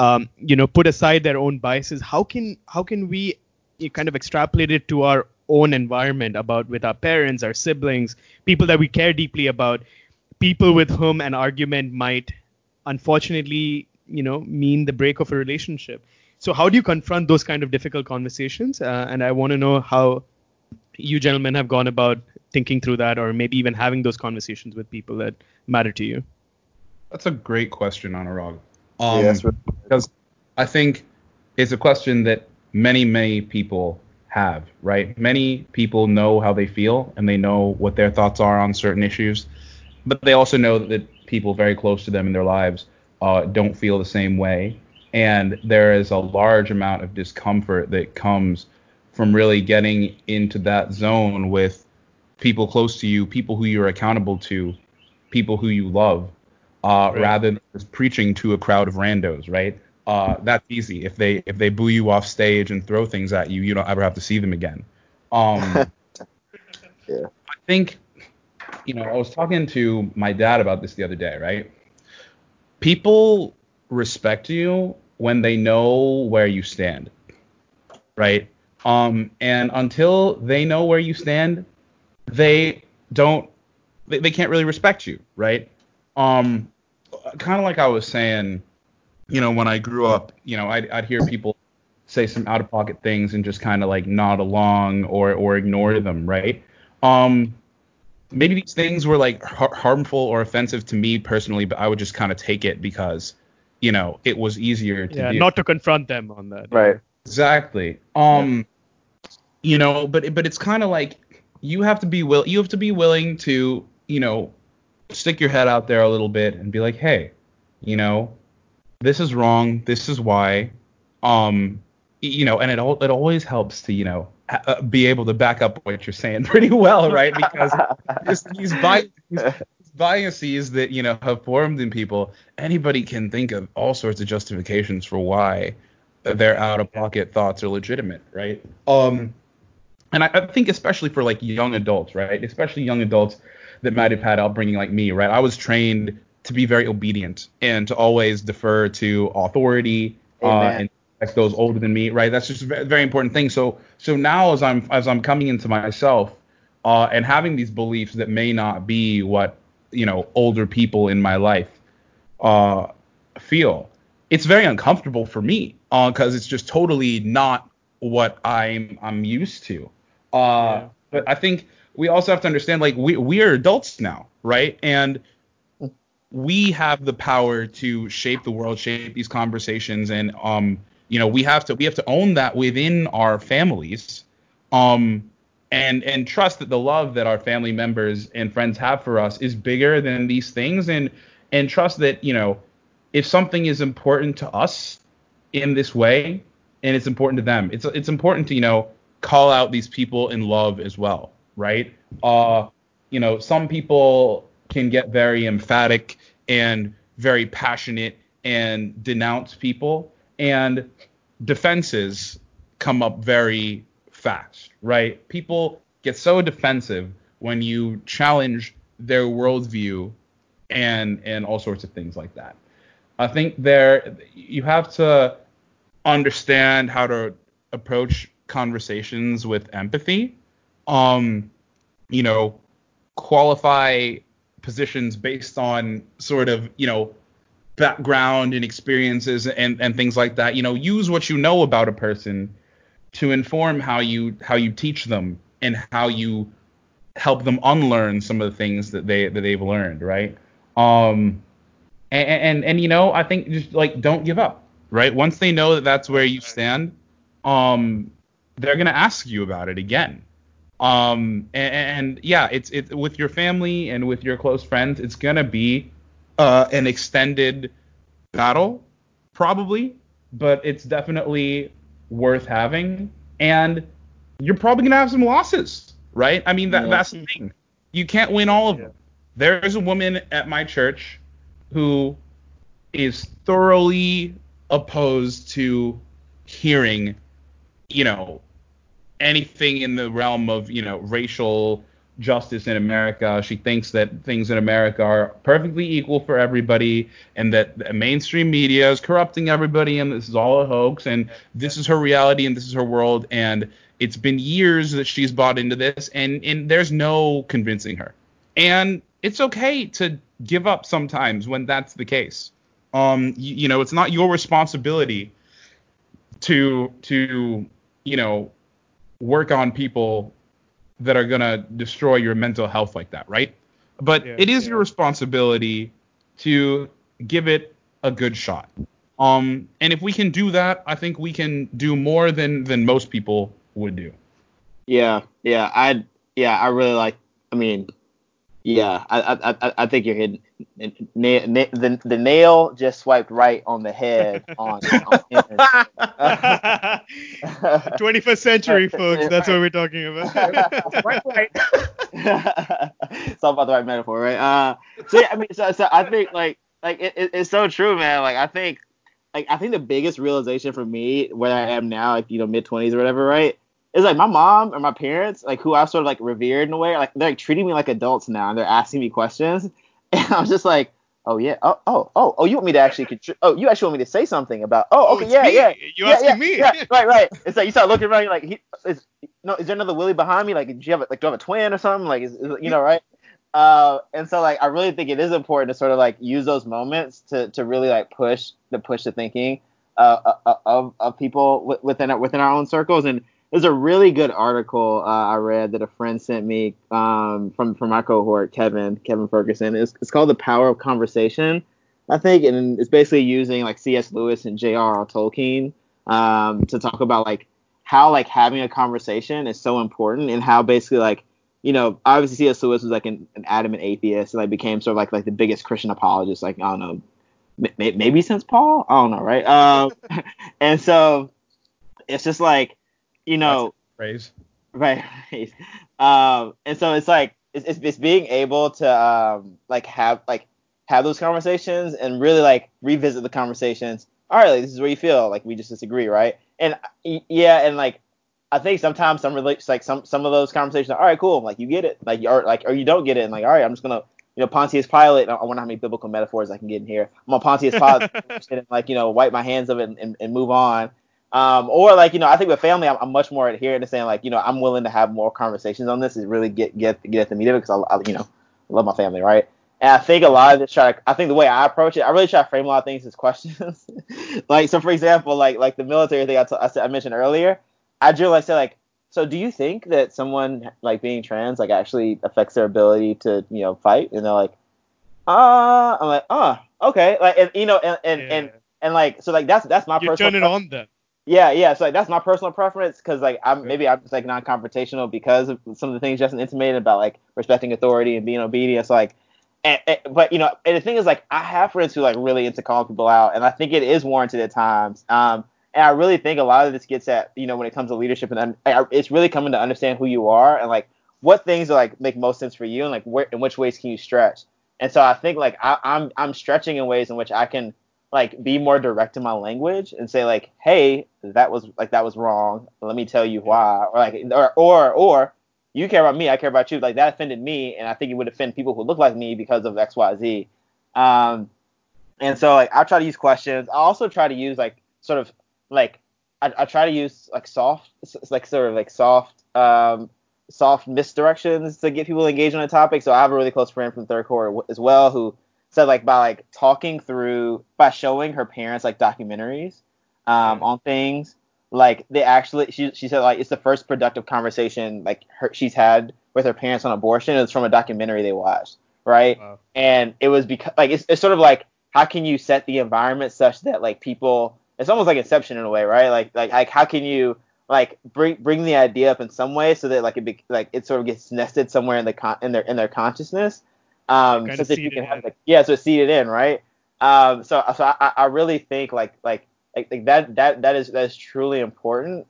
put aside their own biases, how can we kind of extrapolate it to our own environment, with our parents, our siblings, people that we care deeply about, people with whom an argument might unfortunately, mean the break of a relationship. So how do you confront those kind of difficult conversations? And I want to know how you gentlemen have gone about thinking through that, or maybe even having those conversations with people that matter to you. That's a great question, Anurag. Because I think it's a question that many people have, right? Many people know how they feel and they know what their thoughts are on certain issues, but they also know that people very close to them in their lives don't feel the same way. And there is a large amount of discomfort that comes from really getting into that zone with people close to you, people who you're accountable to, people who you love, rather than just preaching to a crowd of randos, right? That's easy. If they boo you off stage and throw things at you, you don't ever have to see them again. yeah. I think, I was talking to my dad about this the other day, right? People respect you when they know where you stand, right? And until they know where you stand, they can't really respect you, right? Kind of like I was saying, when I grew up, I'd hear people say some out of pocket things and just kind of like nod along or ignore them, right? Maybe these things were like harmful or offensive to me personally, but I would just kind of take it because, it was easier to do. Not to confront them on that. Right. Exactly. But it's kind of like you have to be willing to, stick your head out there a little bit and be like, hey, this is wrong. This is why. And it always helps to, be able to back up what you're saying pretty well, right? Because these biases that, have formed in people, anybody can think of all sorts of justifications for why their out-of-pocket thoughts are legitimate, right? And I think especially for like young adults, right? Especially young adults that might have had upbringing like me, right? I was trained to be very obedient and to always defer to authority and respect those older than me, right? That's just a very, very important thing. So now as I'm coming into myself and having these beliefs that may not be what older people in my life feel, it's very uncomfortable for me because it's just totally not what I'm used to. But I think we also have to understand, like, we are adults now, right? And we have the power to shape the world, shape these conversations, and we have to own that within our families, and trust that the love that our family members and friends have for us is bigger than these things, and trust that if something is important to us in this way, and it's important to them, it's important to call out these people in love as well, right? Some people can get very emphatic and very passionate and denounce people, and defenses come up very fast, right? People get so defensive when you challenge their worldview and all sorts of things like that. I think you have to understand how to approach conversations with empathy, qualify positions based on sort of, background and experiences and things like that. Use what you know about a person to inform how you teach them and how you help them unlearn some of the things that they've learned, right? And I think just like don't give up, right? Once they know that that's where you stand, they're gonna ask you about it again. It's with your family and with your close friends, it's gonna be an extended battle, probably, but it's definitely worth having. And you're probably gonna have some losses, right? I mean, that's the thing. You can't win all of them. There's a woman at my church who is thoroughly opposed to hearing, anything in the realm of, racial justice in America. She thinks that things in America are perfectly equal for everybody, and that the mainstream media is corrupting everybody, and this is all a hoax, and this is her reality, and this is her world, and it's been years that she's bought into this, and there's no convincing her. And it's okay to give up sometimes when that's the case. It's not your responsibility to work on people that are going to destroy your mental health like that, right? But it is your responsibility to give it a good shot. And if we can do that, I think we can do more than most people would do. I really like, I think you're hitting the nail just swiped right on the head on 21st century, folks. That's what we're talking about. right. It's all about the right metaphor, right? So I think it's so true, man. I think the biggest realization for me where I am now, mid-20s or whatever, right, is like my mom or my parents, like who I've sort of like revered in a way, like they're like treating me like adults now, and they're asking me questions, and I'm just like, oh yeah, oh, you want me to actually you actually want me to say something about, yeah, you asking me, yeah, right. It's like you start looking around, you're like, is there another Willie behind me? Like, do you have a twin or something? Like, right? And so like I really think it is important to sort of like use those moments to really like push the thinking. of people within our own circles. And there's a really good article I read that a friend sent me from my cohort, Kevin Ferguson. It's called The Power of Conversation, I think, and it's basically using like C.S. Lewis and J.R.R. Tolkien to talk about like how like having a conversation is so important, and how basically like, you know, obviously C.S. Lewis was like an adamant atheist, and like became sort of like the biggest Christian apologist, like, I don't know, maybe since Paul, I don't know, right? And so it's just like, you know, phrase. right. And so it's like it's being able to like have those conversations and really like revisit the conversations. All right, like, this is where you feel like we just disagree, right? And yeah, and like I think sometimes some of those conversations are, all right, cool, like you get it, like or you don't get it, and like, all right, I'm just gonna, you know, Pontius Pilate. I wonder how many biblical metaphors I can get in here. I'm on Pontius Pilate, and like, you know, wipe my hands of it and move on. Or like, you know, I think with family, I'm much more adherent to saying like, you know, I'm willing to have more conversations on this and really get at the meat of it, because I you know, love my family, right? And I think a lot of this I think the way I approach it, I really try to frame a lot of things as questions. Like, so for example, like the military thing I mentioned earlier, I generally say like, so do you think that someone like being trans like actually affects their ability to, you know, fight? And they're like, I'm like, okay, like, and you know, and like, so like that's my You personal turn it on them. Yeah, so like that's my personal preference, because like I'm just like non-confrontational because of some of the things Justin intimated about like respecting authority and being obedient. So like, but you know, and the thing is like I have friends who like really into calling people out, and I think it is warranted at times. And I really think a lot of this gets at, you know, when it comes to leadership, and it's really coming to understand who you are and like what things are, like make most sense for you, and like in which ways can you stretch. And so I think like I'm stretching in ways in which I can like be more direct in my language and say like, hey, that was wrong. Let me tell you why. Or like, or you care about me, I care about you. Like, that offended me, and I think it would offend people who look like me because of X, Y, Z. And so like I try to use questions. I also try to use like sort of like I try to use like soft misdirections to get people engaged on a topic. So I have a really close friend from third quarter as well who said like by showing her parents like documentaries on things, like they actually she said like it's the first productive conversation like she's had with her parents on abortion. It was from a documentary they watched, right? Wow. And it was because like it's sort of like, how can you set the environment such that like people, it's almost like Inception in a way, right? Like how can you like bring the idea up in some way so that like it sort of gets nested somewhere in their consciousness, so that you can have so it's seeded in, right? So I really think like that is truly important.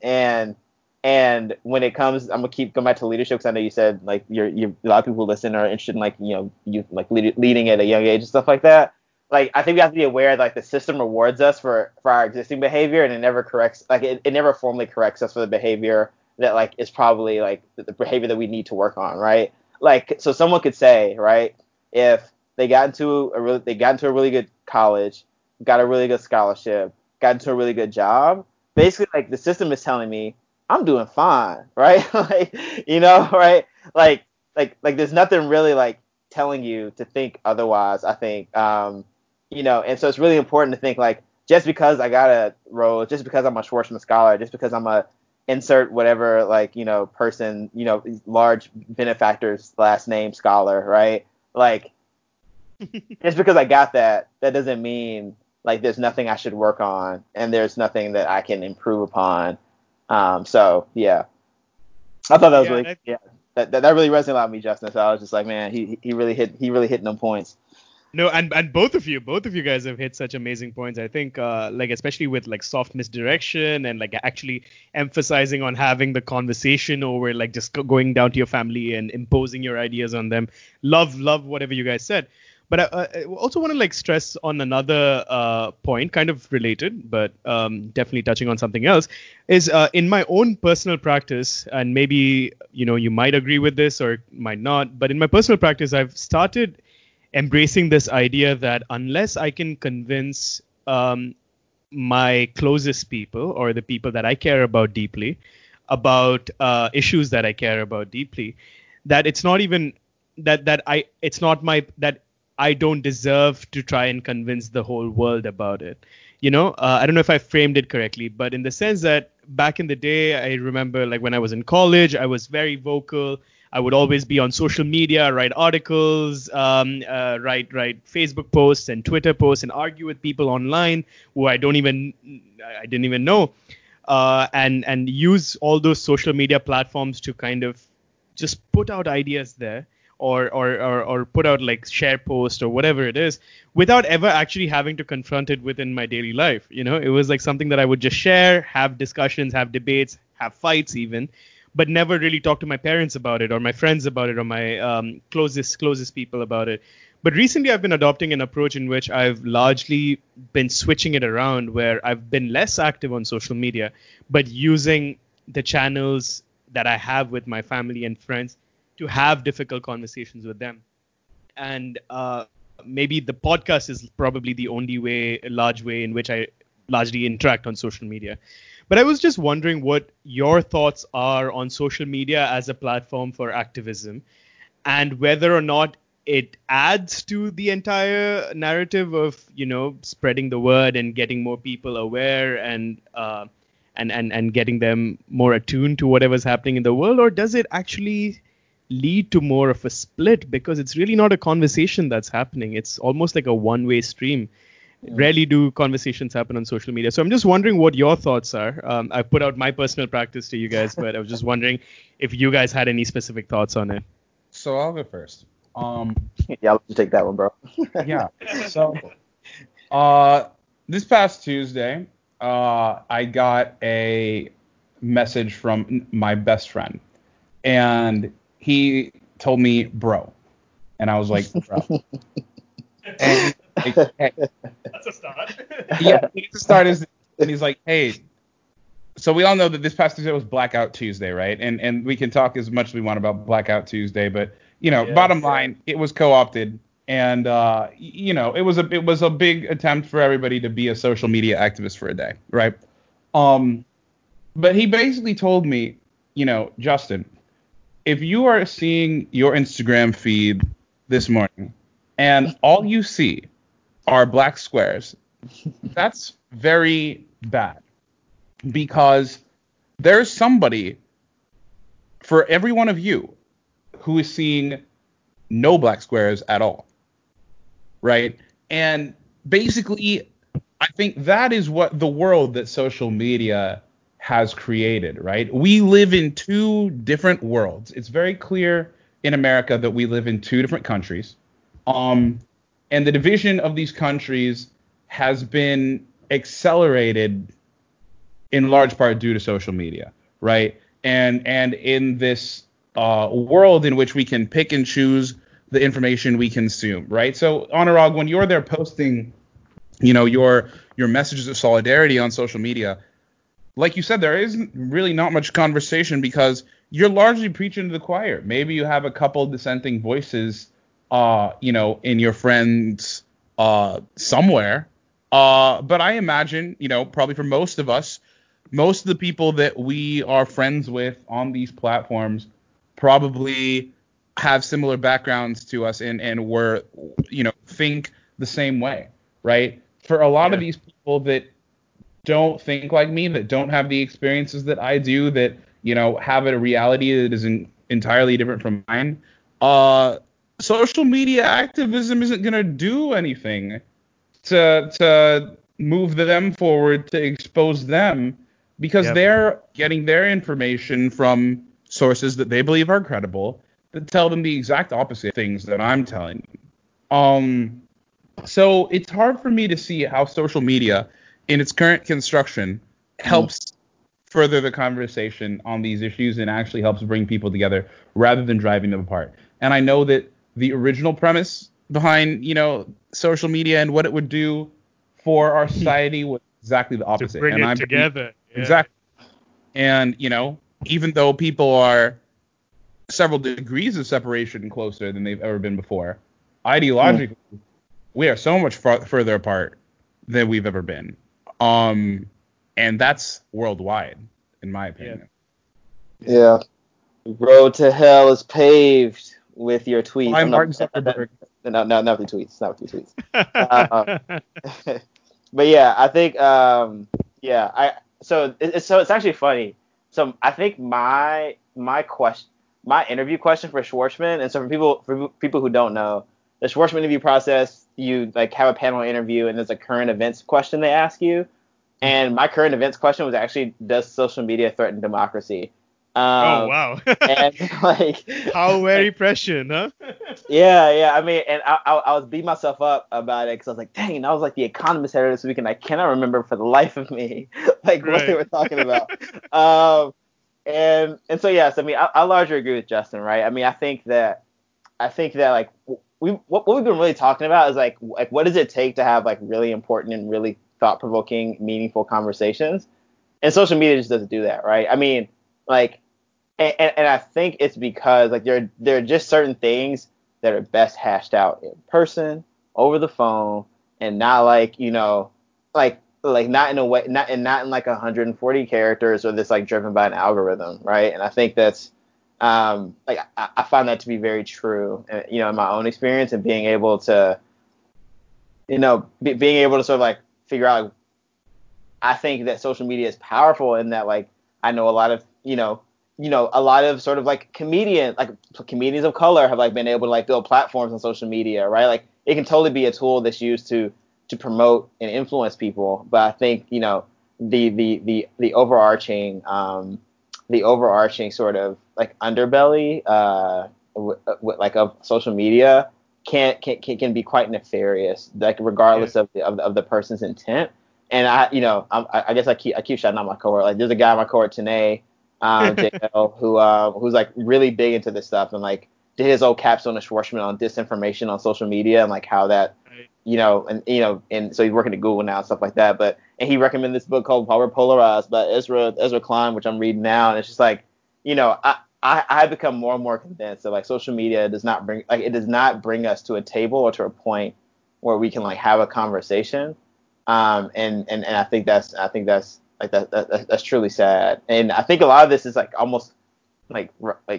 And when it comes, I'm gonna keep going back to leadership, because I know you said like you're a lot of people who listen are interested in like, you know, you like leading at a young age and stuff like that. Like, I think we have to be aware that like the system rewards us for our existing behavior, and it never corrects, like it never formally corrects us for the behavior that like is probably like the behavior that we need to work on, right? Like, so someone could say, right, if they got into a really good college, got a really good scholarship, got into a really good job, basically like the system is telling me I'm doing fine, right? Like, you know, right? Like there's nothing really like telling you to think otherwise, I think. You know, and so it's really important to think like, just because I got a role, just because I'm a Schwarzman scholar, just because I'm a insert whatever, like, you know, person, you know, large benefactor's last name scholar, right? Like, just because I got that doesn't mean like there's nothing I should work on and there's nothing that I can improve upon. So yeah, I thought that was that really resonated with me, Justin. So I was just like, man, he really hit them points. No, and both of you guys have hit such amazing points. I think like especially with like soft misdirection and like actually emphasizing on having the conversation over like just going down to your family and imposing your ideas on them. Love whatever you guys said. But I also want to like stress on another point, kind of related, but definitely touching on something else, is in my own personal practice, and maybe, you know, you might agree with this or might not, but in my personal practice, I've started embracing this idea that unless I can convince my closest people or the people that I care about deeply about issues that I care about deeply, that it's not even that I don't deserve to try and convince the whole world about it. I don't know if I framed it correctly, but in the sense that back in the day, I remember like when I was in college, I was very vocal. I would always be on social media, write articles, write Facebook posts and Twitter posts, and argue with people online who I didn't even know, and use all those social media platforms to kind of just put out ideas there, or put out like share post or whatever it is, without ever actually having to confront it within my daily life. It was like something that I would just share, have discussions, have debates, have fights even, but never really talk to my parents about it or my friends about it or my closest people about it. But recently I've been adopting an approach in which I've largely been switching it around, where I've been less active on social media, but using the channels that I have with my family and friends to have difficult conversations with them. And maybe the podcast is probably the only large way in which I largely interact on social media. But I was just wondering what your thoughts are on social media as a platform for activism, and whether or not it adds to the entire narrative of, spreading the word and getting more people aware and getting them more attuned to whatever's happening in the world, or does it actually lead to more of a split, because it's really not a conversation that's happening. It's almost like a one-way stream. Rarely do conversations happen on social media. So I'm just wondering what your thoughts are. I put out my personal practice to you guys, but I was just wondering if you guys had any specific thoughts on it. So I'll go first. Yeah, I'll take that one, bro. Yeah. So this past Tuesday, I got a message from my best friend, and he told me, bro. And I was like, bro. And he's like, hey. That's a start. Yeah, the start is, and he's like, hey. So we all know that this past Tuesday was Blackout Tuesday, right? And we can talk as much as we want about Blackout Tuesday, but bottom line, it was co-opted, and it was a big attempt for everybody to be a social media activist for a day, right? But he basically told me, Justin, if you are seeing your Instagram feed this morning and all you see are black squares, that's very bad, because there's somebody for every one of you who is seeing no black squares at all, right? And basically, I think that is what the world that social media has created, right? We live in two different worlds. It's very clear in America that we live in two different countries. And the division of these countries has been accelerated in large part due to social media, right? And in this world in which we can pick and choose the information we consume, right? So, Anurag, when you're there posting, your messages of solidarity on social media, like you said, there isn't really not much conversation because you're largely preaching to the choir. Maybe you have a couple dissenting voices, in your friends somewhere. But I imagine, probably for most of us, most of the people that we are friends with on these platforms probably have similar backgrounds to us and were, think the same way, right? For a lot of these people that don't think like me, that don't have the experiences that I do, that, have a reality that is entirely different from mine, social media activism isn't going to do anything to move them forward, to expose them, because they're getting their information from sources that they believe are credible, that tell them the exact opposite things that I'm telling them. So it's hard for me to see how social media, in its current construction, helps further the conversation on these issues and actually helps bring people together rather than driving them apart. And I know that the original premise behind, social media and what it would do for our society was exactly the opposite. To bring it together. Exactly. And, even though people are several degrees of separation closer than they've ever been before, ideologically, we are so much further apart than we've ever been. And that's worldwide, in my opinion. Yeah. Road to hell is paved with your tweets. I'm Mark Zuckerberg. Not with your tweets. Not with your tweets. But yeah, I think it's actually funny. So I think my interview question for Schwartzman, and so for people who don't know, the Schwartzman interview process, you like have a panel interview and there's a current events question they ask you. And my current events question was actually, does social media threaten democracy? Oh Um, wow. and like, How very prescient, huh? yeah. I mean, and I was beating myself up about it because I was like, dang, that was like the Economist header this week, and I cannot remember for the life of me like what they Right. were talking about. And so yes, I mean, I largely agree with Justin, right? I mean, I think that like what we've been really talking about is like what does it take to have like really important and really thought provoking, meaningful conversations, and social media just doesn't do that, right? I mean, like and I think it's because like there are just certain things that are best hashed out in person, over the phone, and not like not in a way, not in like 140 characters or this like driven by an algorithm, right? And I think that's like I find that to be very true, in my own experience, and being able to being able to sort of like figure out. Like, I think that social media is powerful in that like I know a lot of a lot of sort of like comedians of color have like been able to like build platforms on social media, right? Like it can totally be a tool that's used to promote and influence people. But I think the overarching sort of like underbelly like of social media can be quite nefarious, like Yeah. regardless of the person's intent. And I guess I keep shouting out my cohort. Like there's a guy in my cohort, Tanae, JL, who's like really big into this stuff and like did his old capstone of Schwartzman on disinformation on social media and like how that, Right. and so he's working at Google now and stuff like that. And he recommended this book called Power Polarized by Ezra Klein, which I'm reading now, and it's just like, I have become more and more convinced that like social media does not bring us to a table or to a point where we can like have a conversation. And I think that's truly sad. And I think a lot of this is like almost like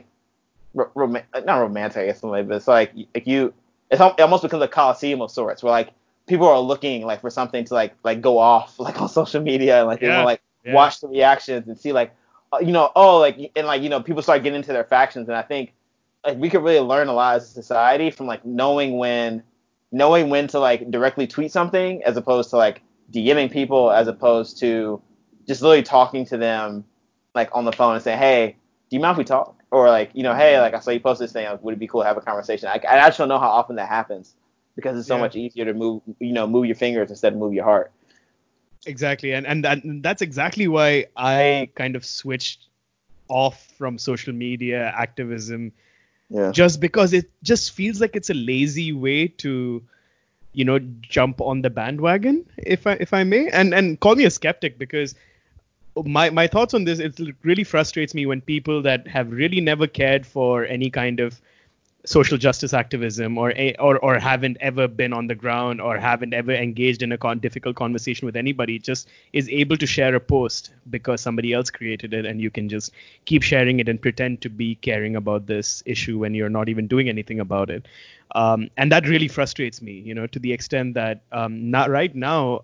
not romantic, I guess, in a way, but it's like it almost becomes a coliseum of sorts, where like people are looking like for something to like go off like on social media, and like they want to Yeah. like Yeah. watch the reactions and see like oh, like, and like people start getting into their factions. And I think like we could really learn a lot as a society from like knowing when to like directly tweet something as opposed to like DMing people, as opposed to just literally talking to them like on the phone and saying, hey, do you mind if we talk? Or like, hey, like I saw you post this thing. Like, would it be cool to have a conversation? I just don't know how often that happens, because it's so Yeah. much easier to move your fingers instead of move your heart. Exactly. And that's exactly why I kind of switched off from social media activism, Yeah. just because it just feels like it's a lazy way to jump on the bandwagon, if I may, and call me a skeptic, because my thoughts on this, it really frustrates me when people that have really never cared for any kind of social justice activism, or haven't ever been on the ground, or haven't ever engaged in a difficult conversation with anybody, just is able to share a post because somebody else created it, and you can just keep sharing it and pretend to be caring about this issue when you're not even doing anything about it. And that really frustrates me, to the extent that not right now,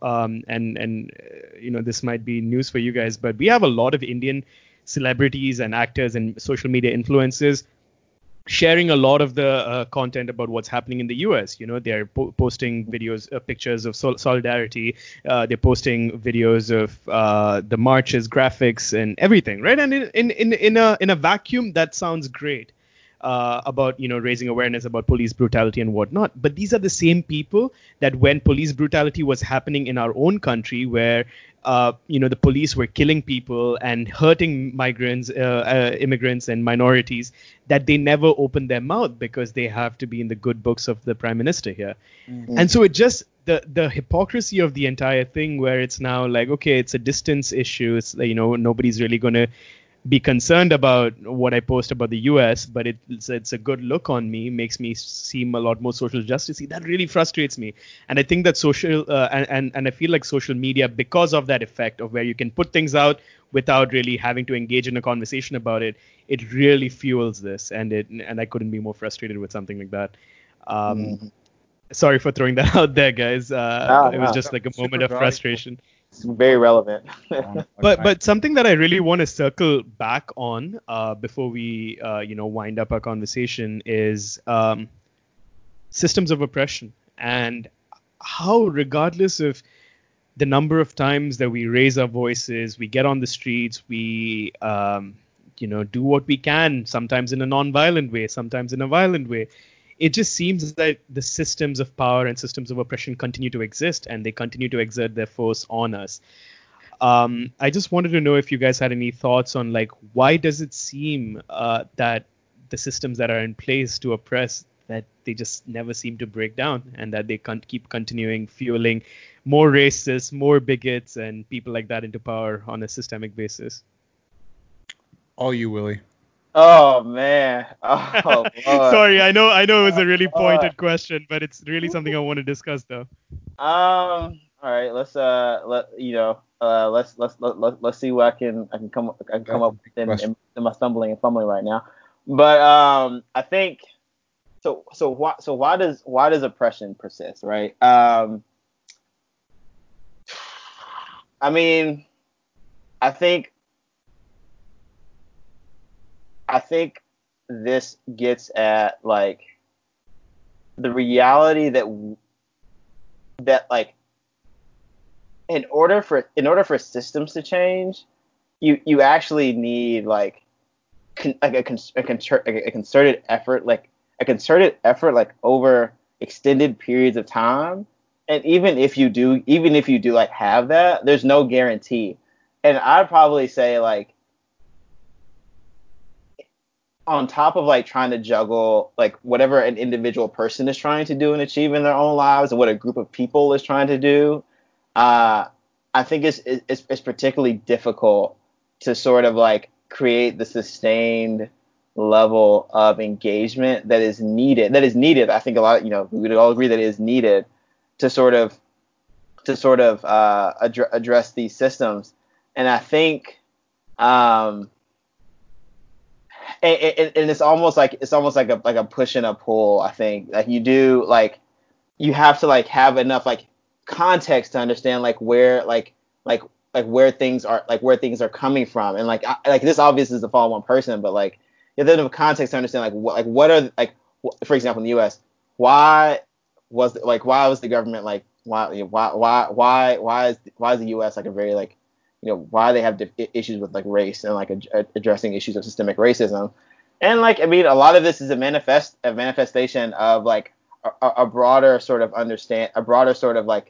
and this might be news for you guys, but we have a lot of Indian celebrities and actors and social media influencers sharing a lot of the content about what's happening in the US. They're posting videos, pictures of solidarity. They're posting videos of the marches, graphics, and everything, right? And in a vacuum, that sounds great. About raising awareness about police brutality and whatnot, but these are the same people that, when police brutality was happening in our own country, where the police were killing people and hurting migrants, immigrants, and minorities, that they never opened their mouth because they have to be in the good books of the prime minister here. And so it just, the hypocrisy of the entire thing, where it's now like, okay, it's a distance issue. It's nobody's really going to be concerned about what I post about the US, but it's a good look on me, makes me seem a lot more social justicey. That really frustrates me. And I think that and I feel like social media, because of that effect of where you can put things out without really having to engage in a conversation about it, it really fuels this. And I couldn't be more frustrated with something like that. Mhm. Sorry for throwing that out there, guys. No, It was no, just like a moment Super of valuable. frustration. it's very relevant. But something that I really want to circle back on before we wind up our conversation is systems of oppression, and how, regardless of the number of times that we raise our voices, we get on the streets, we do what we can, sometimes in a non-violent way, sometimes in a violent way. It just seems that the systems of power and systems of oppression continue to exist, and they continue to exert their force on us. I just wanted to know if you guys had any thoughts on, like, why does it seem that the systems that are in place to oppress, that they just never seem to break down, and that they can't keep continuing fueling more racists, more bigots, and people like that into power on a systemic basis? All you, Willie. Oh man. Oh Lord. Sorry, I know it was a really Lord. pointed question, but it's really something I want to discuss, though. All right. Let's see what I can come That's up a with big question. in my stumbling and fumbling right now. But I think why does oppression persist, right? I mean, I think this gets at like the reality that like in order for systems to change, you actually need like a concerted effort, like over extended periods of time. And even if you do like have that, there's no guarantee. And I'd probably say like on top of like trying to juggle like whatever an individual person is trying to do and achieve in their own lives and what a group of people is trying to do, I think it's particularly difficult to sort of like create the sustained level of engagement that is needed. I think a lot, we would all agree that it is needed to sort of address these systems. And I think, and it's almost like a push and a pull. I think like you have to like have enough like context to understand like where where things are coming from. And like this obviously is the fall of one person, but like you have enough context to understand what are like for example in the U.S. why was the government like why is the U.S. like a very like why they have issues with like race and like addressing issues of systemic racism. And like I mean a lot of this is a manifestation of like a broader sort of like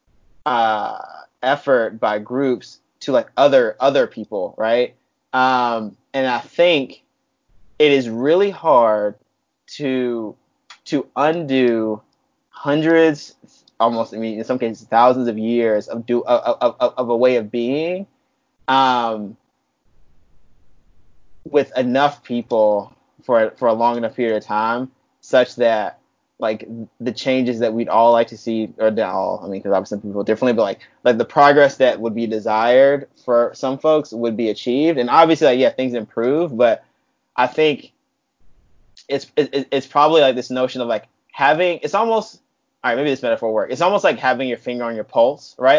effort by groups to like other people, right? And I think it is really hard to undo hundreds, almost, I mean, in some cases, thousands of years of a way of being, with enough people for a long enough period of time, such that like the changes that we'd all like to see, or not all, I mean, because obviously some people differently, but like the progress that would be desired for some folks would be achieved, and obviously, like, yeah, things improve, but I think it's probably like this notion of like having, it's almost, all right, maybe this metaphor works. It's almost like having your finger on your pulse, right?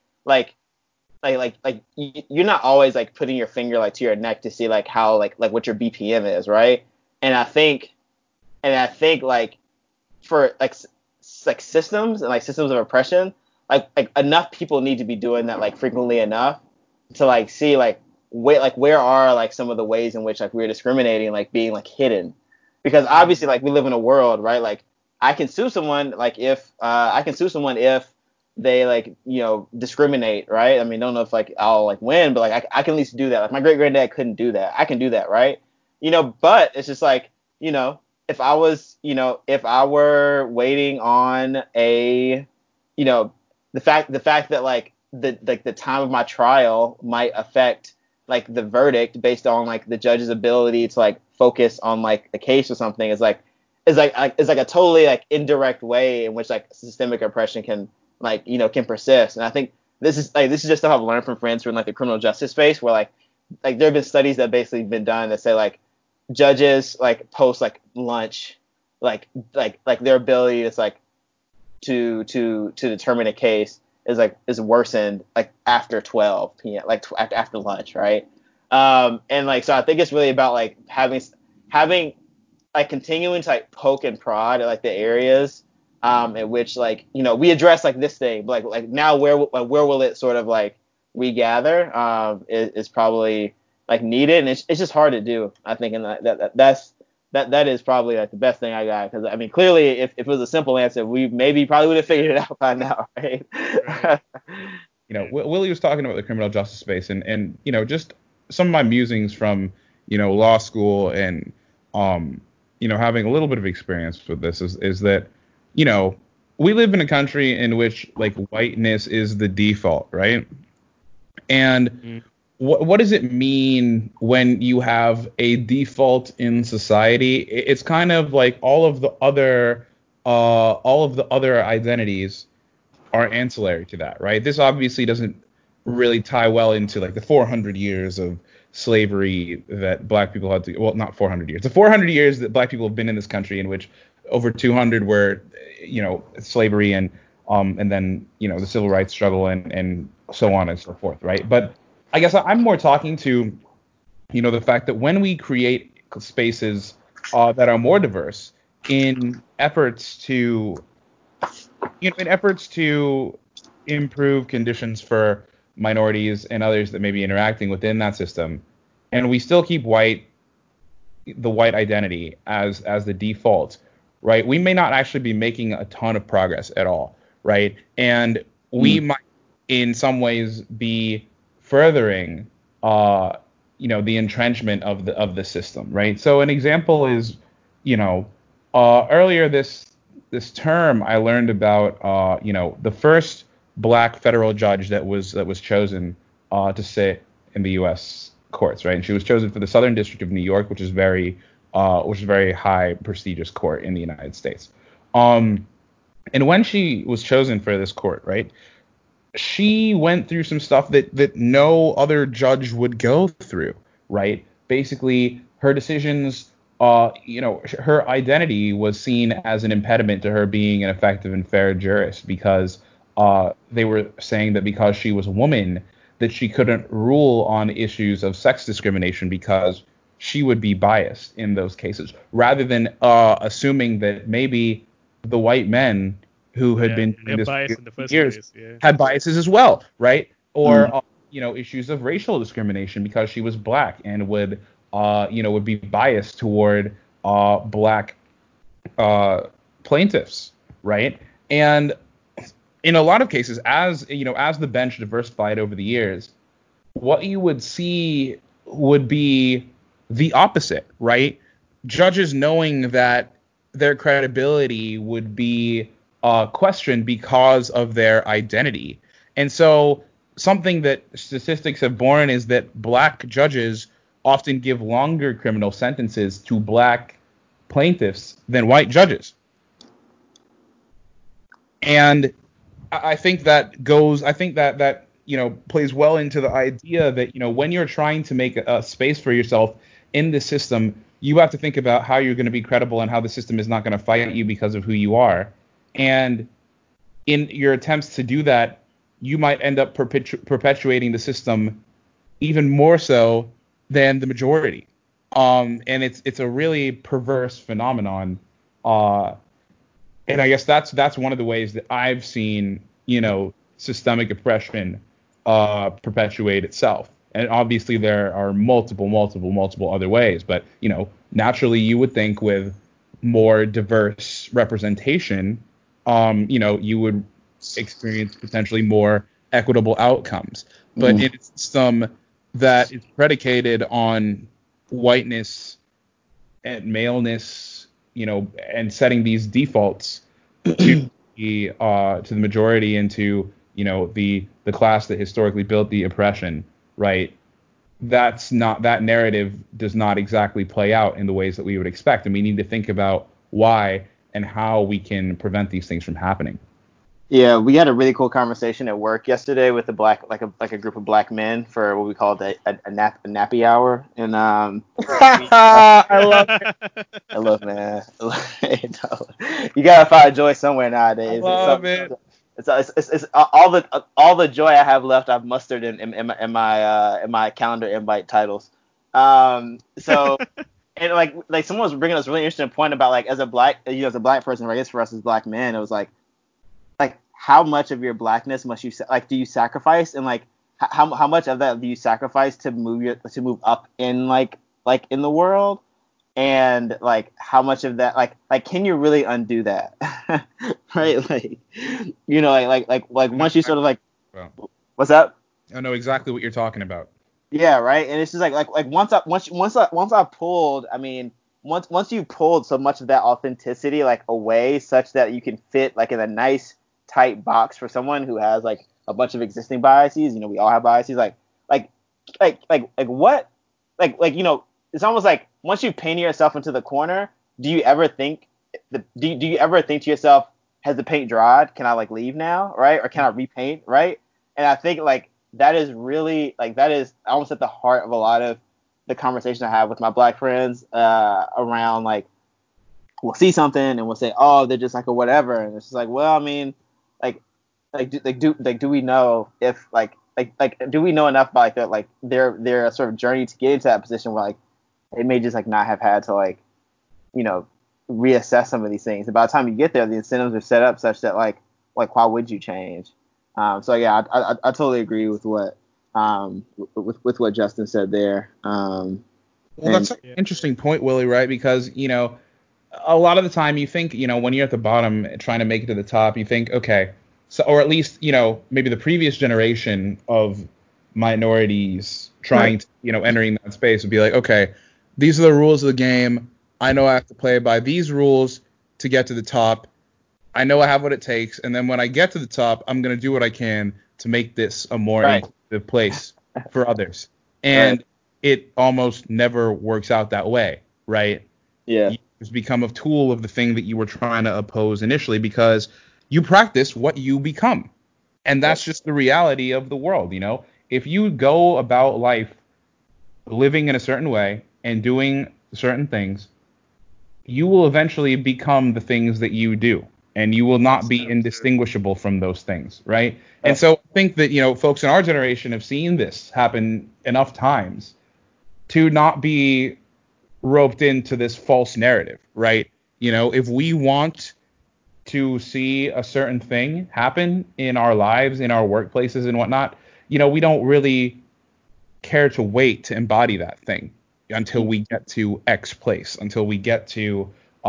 You're not always like putting your finger like to your neck to see like how like what your BPM is, right? And I think like for like systems and like systems of oppression, like enough people need to be doing that like frequently enough to like see like where are like some of the ways in which like we're discriminating like being like hidden, because obviously like we live in a world, right? Like I can sue someone like if they like discriminate, right? I mean, don't know if like I'll like win, but like I can at least do that. Like my great granddad couldn't do that. I can do that, right? But it's just like if I were waiting on a the fact that like the time of my trial might affect like the verdict based on like the judge's ability to like focus on like the case or something, is like a totally like indirect way in which like systemic oppression can like can persist. And I think this is just stuff I've learned from friends who are in like the criminal justice space, where like there have been studies that basically been done that say like judges like post like lunch like their ability to like to determine a case is worsened like after 12 p.m. like after lunch, right? And like so I think it's really about like having like continuing to like poke and prod at like the areas in which like we address like this thing, but like now where will it sort of like regather is probably like needed, and it's just hard to do, I think, and that is probably like the best thing I got, because I mean clearly if it was a simple answer we probably would have figured it out by now, right? Right. Willie was talking about the criminal justice space, and just some of my musings from law school and having a little bit of experience with this is that we live in a country in which like whiteness is the default, right? And what does it mean when you have a default in society? It's kind of like all of the other identities are ancillary to that, right? This obviously doesn't really tie well into like the 400 years of slavery that black people had to, well, not 400 years, the 400 years that black people have been in this country, in which over 200 were, slavery and then, the civil rights struggle and so on and so forth, right? But I guess I'm more talking to, the fact that when we create spaces that are more diverse in efforts to improve conditions for minorities and others that may be interacting within that system, and we still keep the white identity as the default, right? We may not actually be making a ton of progress at all, right? And we might, in some ways, be furthering, the entrenchment of the system, right? So an example is, earlier this term I learned about, the first black federal judge that was chosen to sit in the U.S. courts, right? And she was chosen for the Southern District of New York, which is very high prestigious court in the United States. And when she was chosen for this court, right, she went through some stuff that no other judge would go through, right? Basically, her decisions, her identity was seen as an impediment to her being an effective and fair jurist, because they were saying that because she was a woman, that she couldn't rule on issues of sex discrimination because she would be biased in those cases, rather than assuming that maybe the white men who had been doing this biased in the first years place, yeah. had biases as well, right? Or issues of racial discrimination because she was black and would be biased toward black plaintiffs, right? And in a lot of cases, as the bench diversified over the years, what you would see would be the opposite, right? Judges knowing that their credibility would be questioned because of their identity. And so something that statistics have borne is that black judges often give longer criminal sentences to black plaintiffs than white judges. And I think that plays well into the idea that, when you're trying to make a space for yourself in the system, you have to think about how you're going to be credible and how the system is not going to fight you because of who you are. And in your attempts to do that, you might end up perpetuating the system even more so than the majority. And it's a really perverse phenomenon. And I guess that's one of the ways that I've seen, systemic oppression perpetuate itself. And obviously there are multiple other ways. But, naturally you would think with more diverse representation, you would experience potentially more equitable outcomes. But in a system that is predicated on whiteness and maleness, and setting these defaults to the majority and to the class that historically built the oppression, right? That narrative does not exactly play out in the ways that we would expect, and we need to think about why and how we can prevent these things from happening. Yeah, we had a really cool conversation at work yesterday with a group of black men for what we called a nappy hour, and I love it. I love, man. You gotta find joy somewhere I nowadays. love it. It's all the joy I have left. I've mustered in my calendar invite titles. So and like someone was bringing us a really interesting point about like as a black as a black person, I guess for us as black men, it was like how much of your blackness must you do you sacrifice, and like how much of that do you sacrifice to move up in like in the world, and like how much of that like can you really undo that? Right, like once you sort of like Well, what's up. I know exactly what you're talking about. Yeah, right. And it's just like once I pulled, I mean, once you pulled so much of that authenticity like away, such that you can fit like in a nice tight box for someone who has like a bunch of existing biases. We all have biases. What, it's almost like once you paint yourself into the corner, do you ever think do you ever think to yourself, has the paint dried? Can I like leave now, right? Or can I repaint, right? And I think like that is really like that is almost at the heart of a lot of the conversations I have with my black friends around like we'll see something and we'll say, oh, they're just like a whatever, and it's just like, well, I mean, like do we know if do we know enough about their sort of journey to get into that position where like they may just like not have had to like reassess some of these things, and by the time you get there, the incentives are set up such that like why would you change? So yeah, I totally agree with what with what Justin said there. Well, that's an interesting point, Willie, right? Because, a lot of the time you think, when you're at the bottom trying to make it to the top, you think, okay, so, or at least, maybe the previous generation of minorities trying to, entering that space would be like, okay, these are the rules of the game. I know I have to play by these rules to get to the top. I know I have what it takes. And then when I get to the top, I'm going to do what I can to make this a more inclusive place for others. And it almost never works out that way, right? Yeah. You become a tool of the thing that you were trying to oppose initially because you practice what you become. And that's just the reality of the world, If you go about life living in a certain way and doing certain things, you will eventually become the things that you do. And you will not be indistinguishable from those things, right? And so I think that, folks in our generation have seen this happen enough times to not be roped into this false narrative, right? If we want to see a certain thing happen in our lives, in our workplaces and whatnot, we don't really care to wait to embody that thing until we get to X place, until we get to,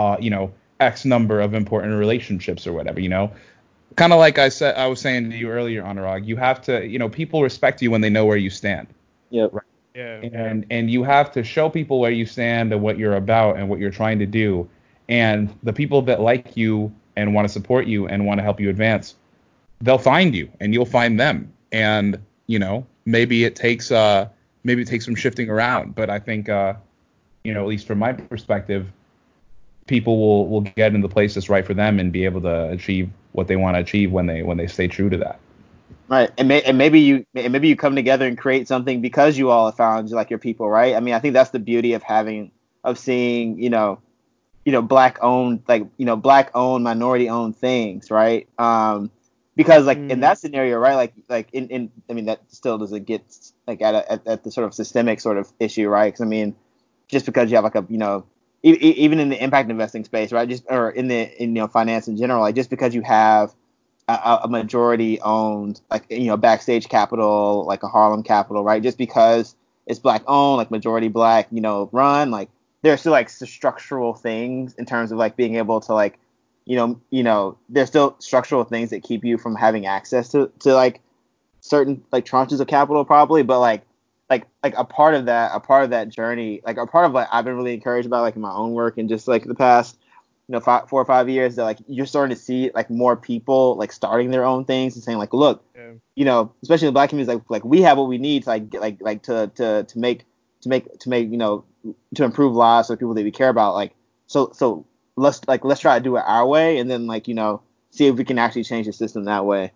X number of important relationships or whatever, kind of like I was saying to you earlier, Anurag, you have to, people respect you when they know where you stand. Yep. Right? Yeah. And you have to show people where you stand and what you're about and what you're trying to do. And the people that like you and want to support you and want to help you advance, they'll find you and you'll find them. And, maybe it takes some shifting around, but I think, at least from my perspective, people will get into the place that's right for them and be able to achieve what they want to achieve when they stay true to that. Right, and maybe you come together and create something because you all have found like your people, right? I mean, I think that's the beauty of seeing, black owned black owned minority owned things, right? Because like in that scenario, right, like in I mean that still doesn't get like at the sort of systemic sort of issue, right? Because I mean, just because you have like a even in the impact investing space, right? Just or in finance in general, like just because you have a majority owned like Backstage Capital, like a Harlem Capital, right? Just because it's black owned, like majority black, run, like there are still like structural things in terms of like being able to like there's still structural things that keep you from having access to like certain like tranches of capital probably, but like a part of that journey, like a part of what I've been really encouraged about like in my own work and just like the past 4 or 5 years, that like you're starting to see like more people like starting their own things and saying like, look, especially in the black community, like we have what we need to like to make to improve lives for people that we care about, like so let's try to do it our way, and then like see if we can actually change the system that way.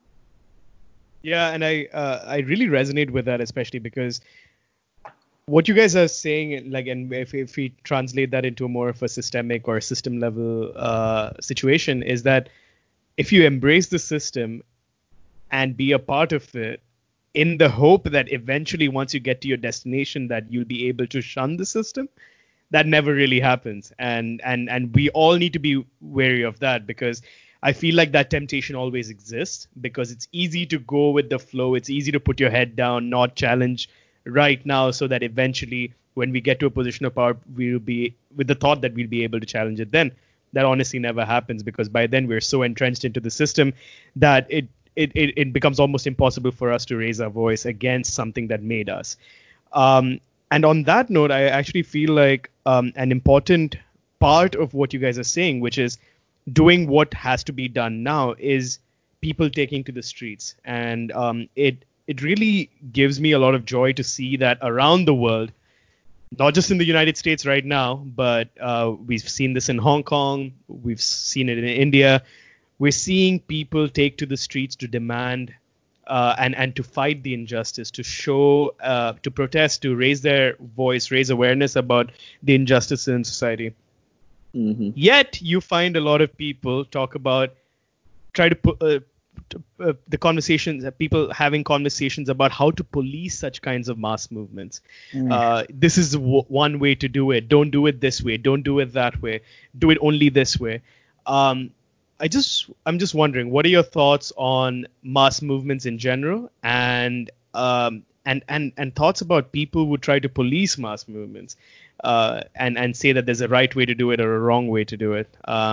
Yeah, and I really resonate with that, especially because what you guys are saying, like, and if we translate that into more of a systemic or system level situation, is that if you embrace the system and be a part of it, in the hope that eventually once you get to your destination that you'll be able to shun the system, that never really happens. And we all need to be wary of that, because I feel like that temptation always exists, because it's easy to go with the flow. It's easy to put your head down, not challenge right now, so that eventually when we get to a position of power, we'll be with the thought that we'll be able to challenge it then. That honestly never happens, because by then we're so entrenched into the system that it becomes almost impossible for us to raise our voice against something that made us. And on that note, I actually feel like an important part of what you guys are saying, which is doing what has to be done now, is people taking to the streets. And it really gives me a lot of joy to see that around the world, not just in the United States right now, but we've seen this in Hong Kong, we've seen it in India. We're seeing people take to the streets to demand and to fight the injustice, to show, to protest, to raise their voice, raise awareness about the injustice in society. Mm-hmm. Yet you find a lot of people try to put the conversations, people having conversations about how to police such kinds of mass movements. This is one way to do it. Don't do it this way. Don't do it that way. Do it only this way. I'm just wondering, what are your thoughts on mass movements in general, and thoughts about people who try to police mass movements, and say that there's a right way to do it or a wrong way to do it.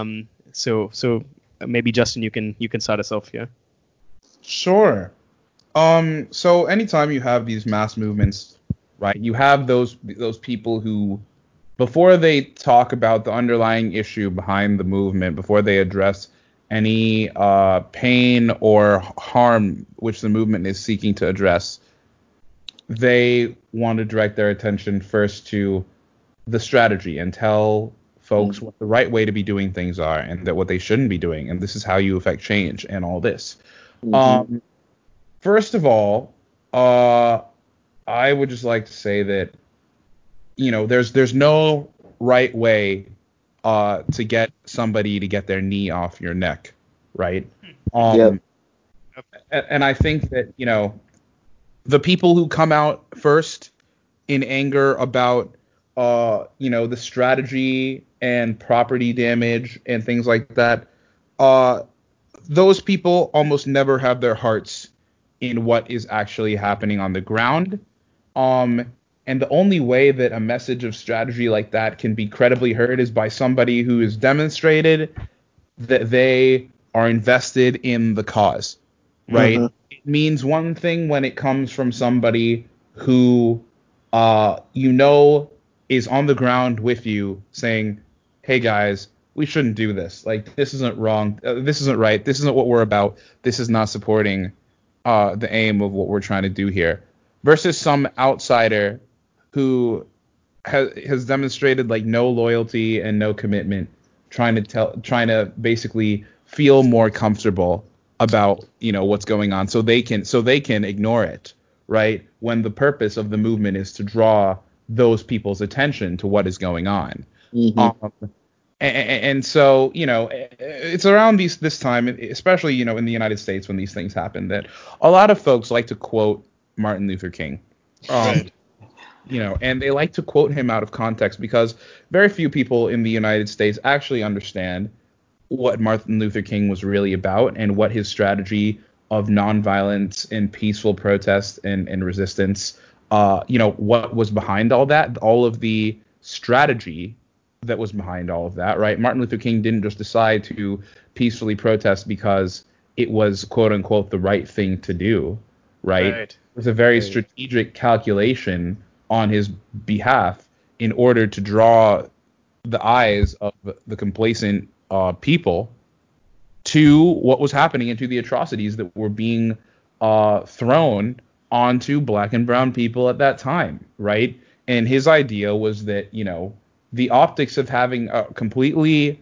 So maybe Justin, you can start us off here. Sure. So anytime you have these mass movements, right, you have those people who, before they talk about the underlying issue behind the movement, before they address any pain or harm which the movement is seeking to address, they want to direct their attention first to the strategy and tell folks what the right way to be doing things are, and that what they shouldn't be doing, and this is how you affect change and all this. Mm-hmm. First of all, I would just like to say that, there's no right way to get somebody to get their knee off your neck, right? Yep. And I think that, the people who come out first in anger about, the strategy and property damage and things like that, those people almost never have their hearts in what is actually happening on the ground. And the only way that a message of strategy like that can be credibly heard is by somebody who has demonstrated that they are invested in the cause, right? Mm-hmm. It means one thing when it comes from somebody who, is on the ground with you saying, hey guys, we shouldn't do this. Like, this isn't wrong. This isn't right. This isn't what we're about. This is not supporting the aim of what we're trying to do here. Versus some outsider who has demonstrated like no loyalty and no commitment, trying to basically feel more comfortable about what's going on, so they can ignore it, right? When the purpose of the movement is to draw those people's attention to what is going on. Mm-hmm. And so, it's around this time, especially, in the United States, when these things happen, that a lot of folks like to quote Martin Luther King. Right. And they like to quote him out of context, because very few people in the United States actually understand what Martin Luther King was really about, and what his strategy of nonviolence and peaceful protest and resistance, what was behind all that, all of the strategy that was behind all of that, right? Martin Luther King didn't just decide to peacefully protest because it was, quote unquote, the right thing to do, right? It was a very strategic calculation on his behalf in order to draw the eyes of the complacent people to what was happening and to the atrocities that were being thrown onto black and brown people at that time, right? And his idea was that, the optics of having a completely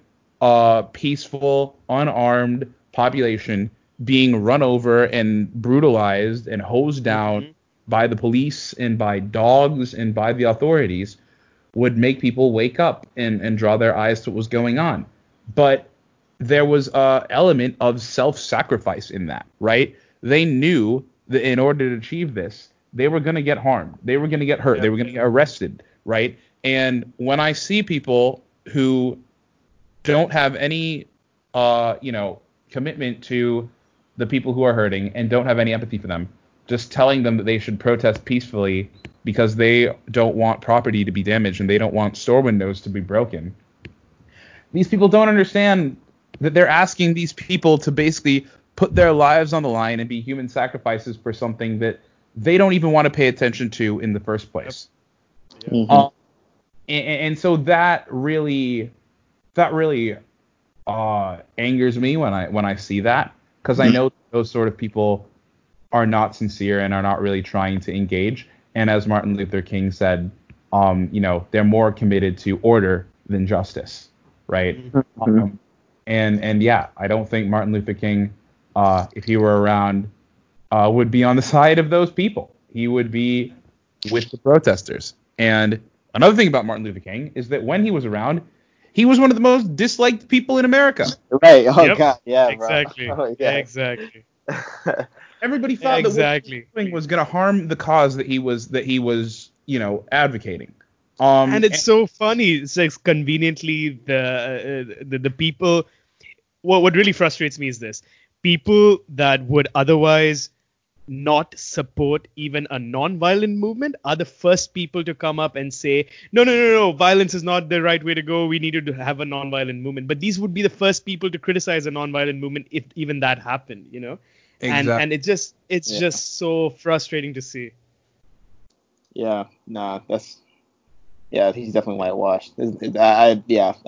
peaceful, unarmed population being run over and brutalized and hosed down by the police and by dogs and by the authorities would make people wake up and draw their eyes to what was going on. But there was a element of self-sacrifice in that, right? They knew that in order to achieve this, they were going to get harmed. They were going to get hurt. They were going to get arrested, right? And when I see people who don't have any, commitment to the people who are hurting and don't have any empathy for them, just telling them that they should protest peacefully because they don't want property to be damaged and they don't want store windows to be broken. These people don't understand that they're asking these people to basically put their lives on the line and be human sacrifices for something that they don't even want to pay attention to in the first place. Mm-hmm. And so that really angers me when I see that, because I know those sort of people are not sincere and are not really trying to engage. And as Martin Luther King said, they're more committed to order than justice, right? Mm-hmm. And yeah, I don't think Martin Luther King, if he were around, would be on the side of those people. He would be with the protesters. And another thing about Martin Luther King is that when he was around, he was one of the most disliked people in America. Right. Oh, God. Yeah, exactly. bro. Oh, yeah. Exactly. Everybody thought that what he was doing was going to harm the cause that he was advocating. And it's so funny. It's like conveniently the people. What really frustrates me is this: people that would otherwise not support even a non-violent movement are the first people to come up and say, no, violence is not the right way to go. We needed to have a non-violent movement. But these would be the first people to criticize a non-violent movement if even that happened, Exactly. And it's just so frustrating to see. Yeah, nah, he's definitely whitewashed. I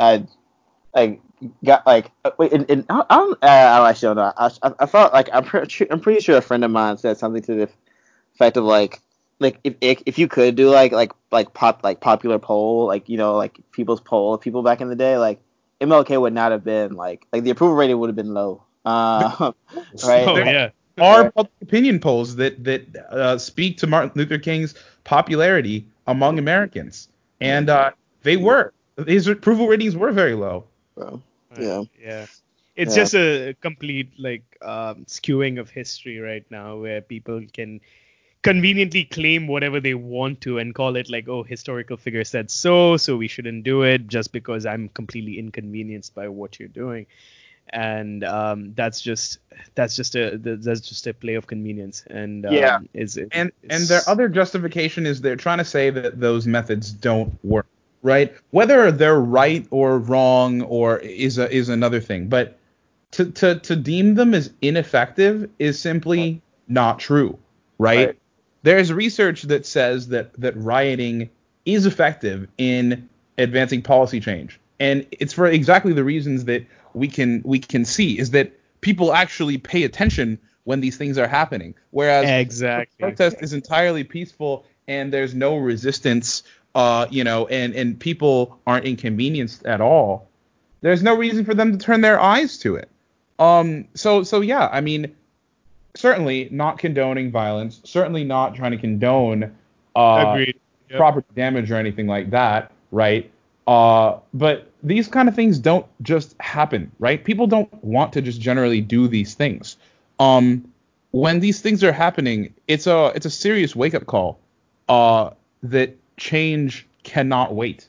got like wait, and I don't actually don't know. I thought like I'm pretty sure a friend of mine said something to the effect of like if you could do like popular poll, like people's poll of people back in the day, like MLK would not have been like the approval rating would have been low. Right? Oh yeah. Are public opinion polls that speak to Martin Luther King's popularity among Americans, and his approval ratings were very low. Bro. Yeah. It's just a complete skewing of history right now, where people can conveniently claim whatever they want to and call it like, oh, historical figure said so we shouldn't do it just because I'm completely inconvenienced by what you're doing. And that's just a play of convenience. And their other justification is they're trying to say that those methods don't work, right? Whether they're right or wrong or is another thing, but to deem them as ineffective is simply not true, right? There's research that says that rioting is effective in advancing policy change, and it's for exactly the reasons that we can see, is that people actually pay attention when these things are happening, whereas protest is entirely peaceful and there's no resistance, and people aren't inconvenienced at all. There's no reason for them to turn their eyes to it. So yeah, I mean, certainly not condoning violence, certainly not trying to condone property damage or anything like that, right? But these kind of things don't just happen, right? People don't want to just generally do these things. When these things are happening, it's a serious wake-up call that change cannot wait.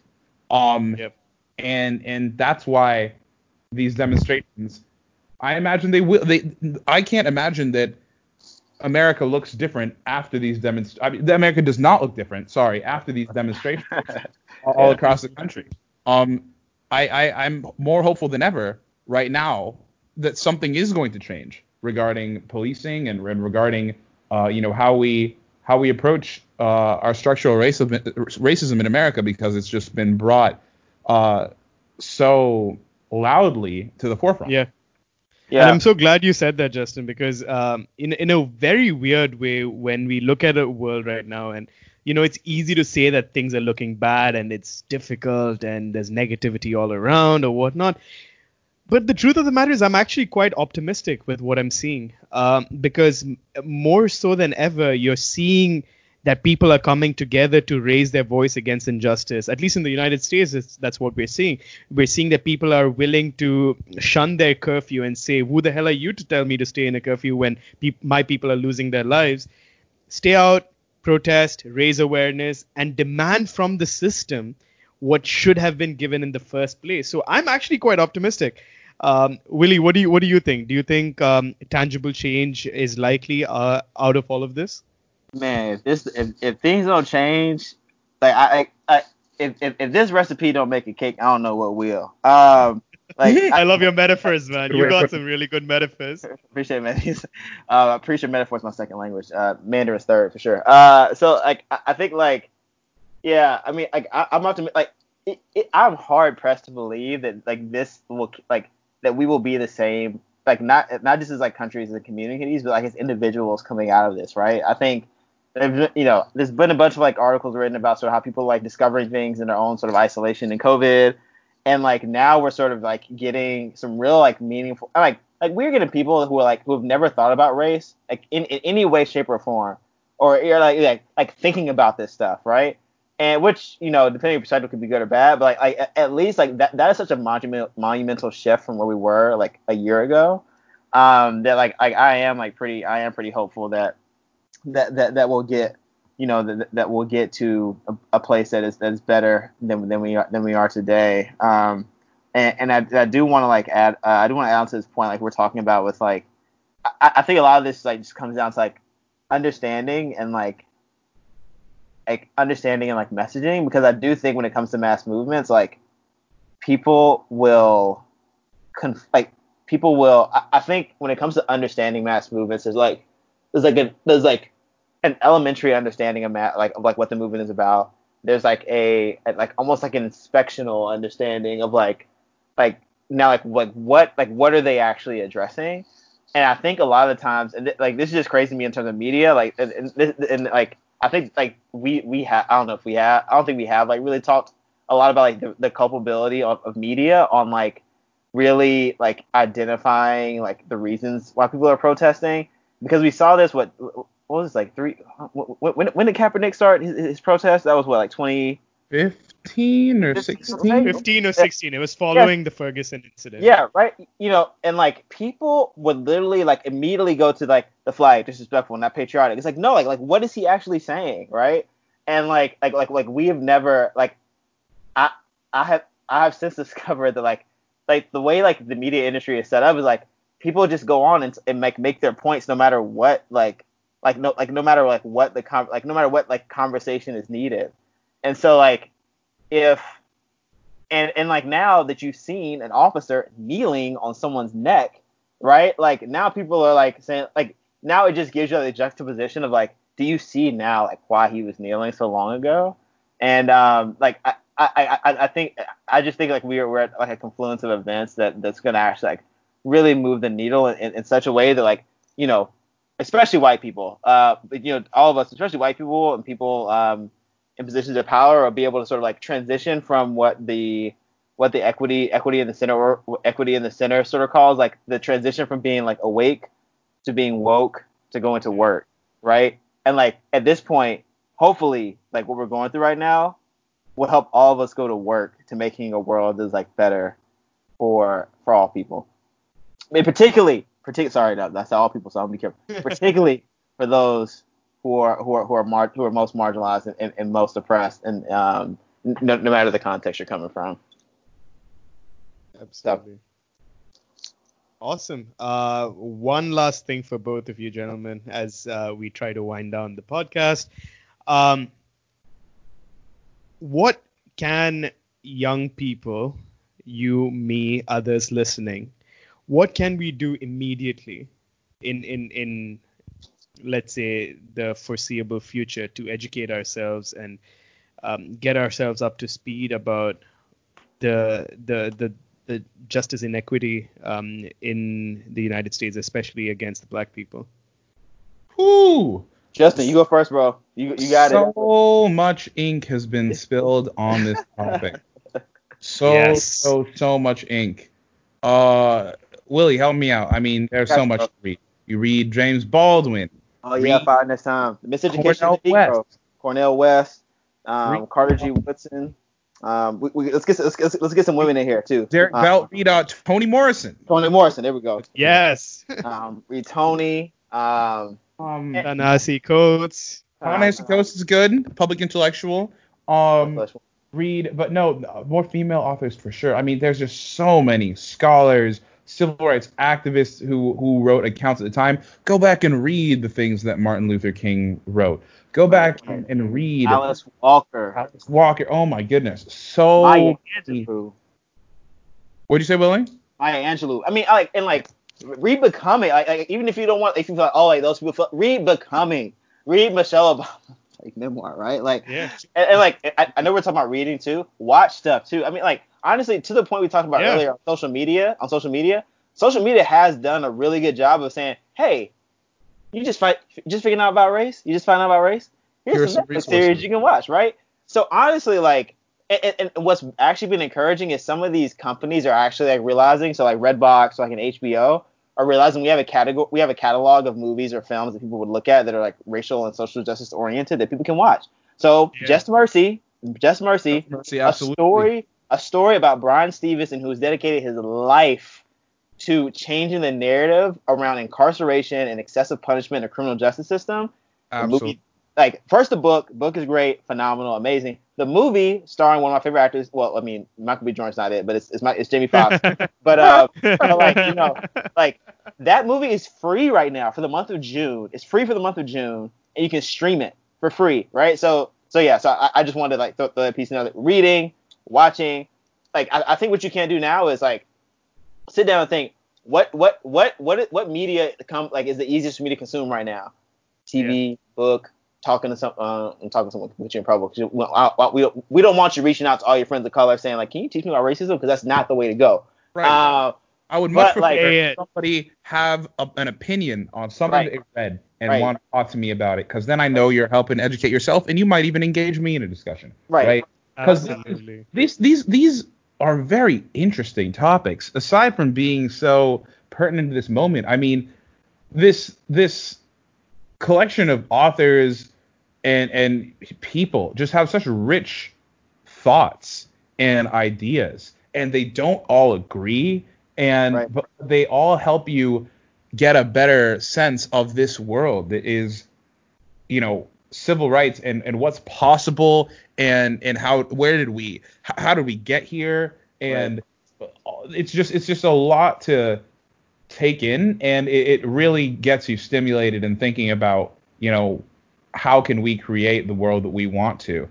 And that's why these demonstrations, I imagine I can't imagine that America looks different after these demonstrations. America does not look different, after these demonstrations all across the country. I'm more hopeful than ever right now that something is going to change regarding policing and regarding how we approach our structural racism in America, because it's just been brought so loudly to the forefront. Yeah. And I'm so glad you said that, Justin, because in a very weird way, when we look at a world right now, and it's easy to say that things are looking bad and it's difficult and there's negativity all around or whatnot. But the truth of the matter is, I'm actually quite optimistic with what I'm seeing, because more so than ever, you're seeing that people are coming together to raise their voice against injustice. At least in the United States, that's what we're seeing. We're seeing that people are willing to shun their curfew and say, "Who the hell are you to tell me to stay in a curfew when my people are losing their lives?" Stay out, protest, raise awareness, and demand from the system what should have been given in the first place. So I'm actually quite optimistic. Willie, what do you think? Do you think tangible change is likely out of all of this? Man, if things don't change, like if this recipe don't make a cake, I don't know what will. I love your metaphors, man. You got some really good metaphors. Appreciate it, man. Pretty sure metaphor is my second language. Mandarin's third for sure. So like I think like yeah, I mean like I'm optimistic. Like I'm hard pressed to believe that like this will like that we will be the same. Like not just as like countries and communities, but like as individuals coming out of this, right? I think there's been a bunch of like articles written about sort of how people like discovering things in their own sort of isolation in COVID, and like now we're sort of like getting some real like meaningful like we're getting people who are like who have never thought about race like in any way, shape, or form, or you're like thinking about this stuff, right? And which depending on your perspective could be good or bad, but like at least like that is such a monumental shift from where we were like a year ago, that like I am pretty hopeful that we'll get that we'll get to a place that is better than we are today. And I do want to like add I do want to add on to this point like we're talking about with like I think a lot of this like just comes down to like understanding and like messaging, because I do think when it comes to mass movements like people will I think when it comes to understanding mass movements there's an elementary understanding of what the movement is about. There's like a almost like an inspectional understanding of like now what are they actually addressing? And I think a lot of the times, and this is just crazy to me in terms of media, like and like I think like we have I don't think we have like really talked a lot about like the culpability of media on like really like identifying like the reasons why people are protesting, because we saw this what was this like when did Kaepernick start his protest? That was what, like 2015 or 16? 15 or 16. It was following the Ferguson incident. Yeah, right. And like people would literally like immediately go to like the flag, disrespectful, not patriotic. It's like no, like what is he actually saying, right? And like we have never like I have since discovered that like the way like the media industry is set up is like people just go on and make their points no matter what no matter like what no matter what like conversation is needed. And so like if and like now that you've seen an officer kneeling on someone's neck, right? Like now people are like saying like now it just gives you the juxtaposition of like, do you see now like why he was kneeling so long ago? And like I think I just think like we're at like a confluence of events that's gonna actually like really move the needle in such a way that like especially white people, all of us, especially white people and people in positions of power, will be able to sort of like transition from what the equity in the center sort of calls like the transition from being like awake to being woke to going to work, right? And like at this point, hopefully, like what we're going through right now will help all of us go to work to making a world that's like better for all people. I mean, particularly, sorry, that's all people, so I'll be careful. Particularly for those who are most marginalized and most oppressed, and no matter the context you're coming from. Absolutely. Awesome. One last thing for both of you gentlemen as we try to wind down the podcast. What can young people, you, me, others listening, what can we do immediately in let's say the foreseeable future to educate ourselves and get ourselves up to speed about the justice inequity in the United States, especially against the black people? Ooh. Justin, you go first, bro. You got it. So much ink has been spilled on this topic. So much ink. Willie, help me out. I mean, there's so Gotcha, much bro. to read. You read James Baldwin, Oh yeah, read Fire Next Time. The Miseducation of Cornel the West, Negro. Cornel West, read Carter G. Woodson. Let's get some women in here too. Derek Belt, read Toni Morrison. Toni Morrison. There we go. Yes. Read Tony. Tanasi Coates. Ta-Nehisi Coates is good. Public intellectual. Read, but no, more female authors for sure. I mean, there's just so many scholars, civil rights activists who wrote accounts at the time. Go back and read the things that Martin Luther King wrote. Go back and read Alice Walker. Alice Walker. Oh my goodness, so. Maya Angelou. What'd you say, Willie? Maya Angelou. I mean, read Becoming. Like even if you don't want, if you feel like, oh, like those people, read Becoming. Read Michelle Obama. Like memoir, right? Like, Yeah. and like, I know we're talking about reading too. Watch stuff too. I mean, like, honestly, to the point we talked about earlier on social media, social media has done a really good job of saying, hey, just figuring out about race. You just find out about race. Here's some Netflix series you can watch, right? So honestly, like, and what's actually been encouraging is some of these companies are actually like realizing, so like Redbox, like an HBO, are realizing we have a catalog of movies or films that people would look at that are like racial and social justice oriented that people can watch. So Just Mercy, absolutely. a story about Bryan Stevenson, who's dedicated his life to changing the narrative around incarceration and excessive punishment in the criminal justice system. Absolutely. The movie, like, first the book is great, phenomenal, amazing. The movie, starring one of my favorite actors, well, I mean, Michael B. Jordan's not it, but it's Jamie Foxx. but like, you know, like, that movie is free right now for the month of June. It's free for the month of June, and you can stream it for free, right? So I just wanted to like throw that piece in there. Reading, watching, like, I think what you can do now is like sit down and think what media is the easiest for me to consume right now? TV, book, talking to someone can put you in trouble because we don't want you reaching out to all your friends of color saying like, can you teach me about racism? Because that's not the way to go. Right. I would much prefer somebody have an opinion on something they read and want to talk to me about it, because then I know you're helping educate yourself, and you might even engage me in a discussion. Right. Because these are very interesting topics. Aside from being so pertinent to this moment, I mean, this collection of authors and people just have such rich thoughts and ideas, and they don't all agree. But they all help you get a better sense of this world that is, you know, civil rights and what's possible and how did we get here, and it's just a lot to take in, and it really gets you stimulated in thinking about, you know, how can we create the world that we want to.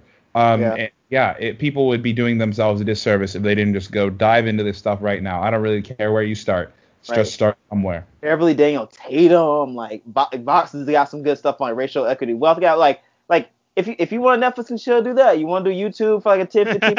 People would be doing themselves a disservice if they didn't just go dive into this stuff right now. I don't really care where you start. Just start somewhere. Beverly Daniel Tatum, like Boxes got some good stuff on racial equity, wealth gap. Like if you want a Netflix and chill, do that. You want to do YouTube for like a 10, 15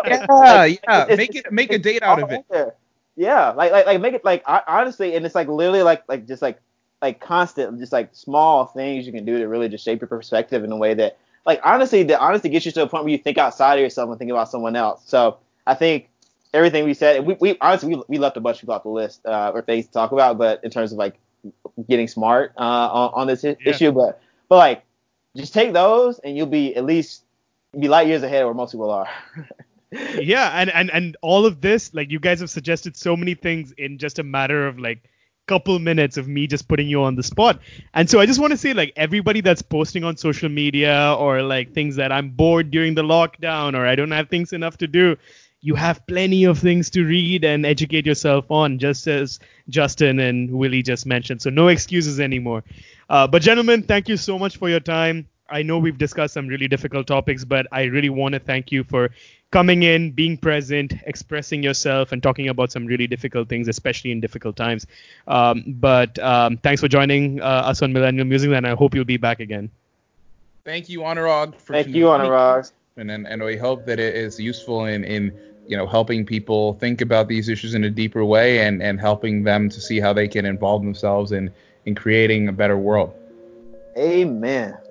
minute make a date out of it. Yeah, like make it like honestly, and it's like literally like just like constant, just like small things you can do to really just shape your perspective in a way that like honestly gets you to a point where you think outside of yourself and think about someone else. So I think everything we said, we honestly left a bunch of people off the list or things to talk about, but in terms of like getting smart on this issue, but like just take those and you'll be light years ahead where most people are. And all of this, like, you guys have suggested so many things in just a matter of like couple minutes of me just putting you on the spot. And so I just want to say, like, everybody that's posting on social media or like things that I'm bored during the lockdown or I don't have things enough to do, you have plenty of things to read and educate yourself on, just as Justin and Willie just mentioned. So no excuses anymore. But gentlemen, thank you so much for your time. I know we've discussed some really difficult topics, but I really want to thank you for coming in, being present, expressing yourself, and talking about some really difficult things, especially in difficult times. But thanks for joining us on Millennial Musings, and I hope you'll be back again. Thank you, Anurag. And we hope that it is useful in you know, helping people think about these issues in a deeper way and helping them to see how they can involve themselves in creating a better world. Amen.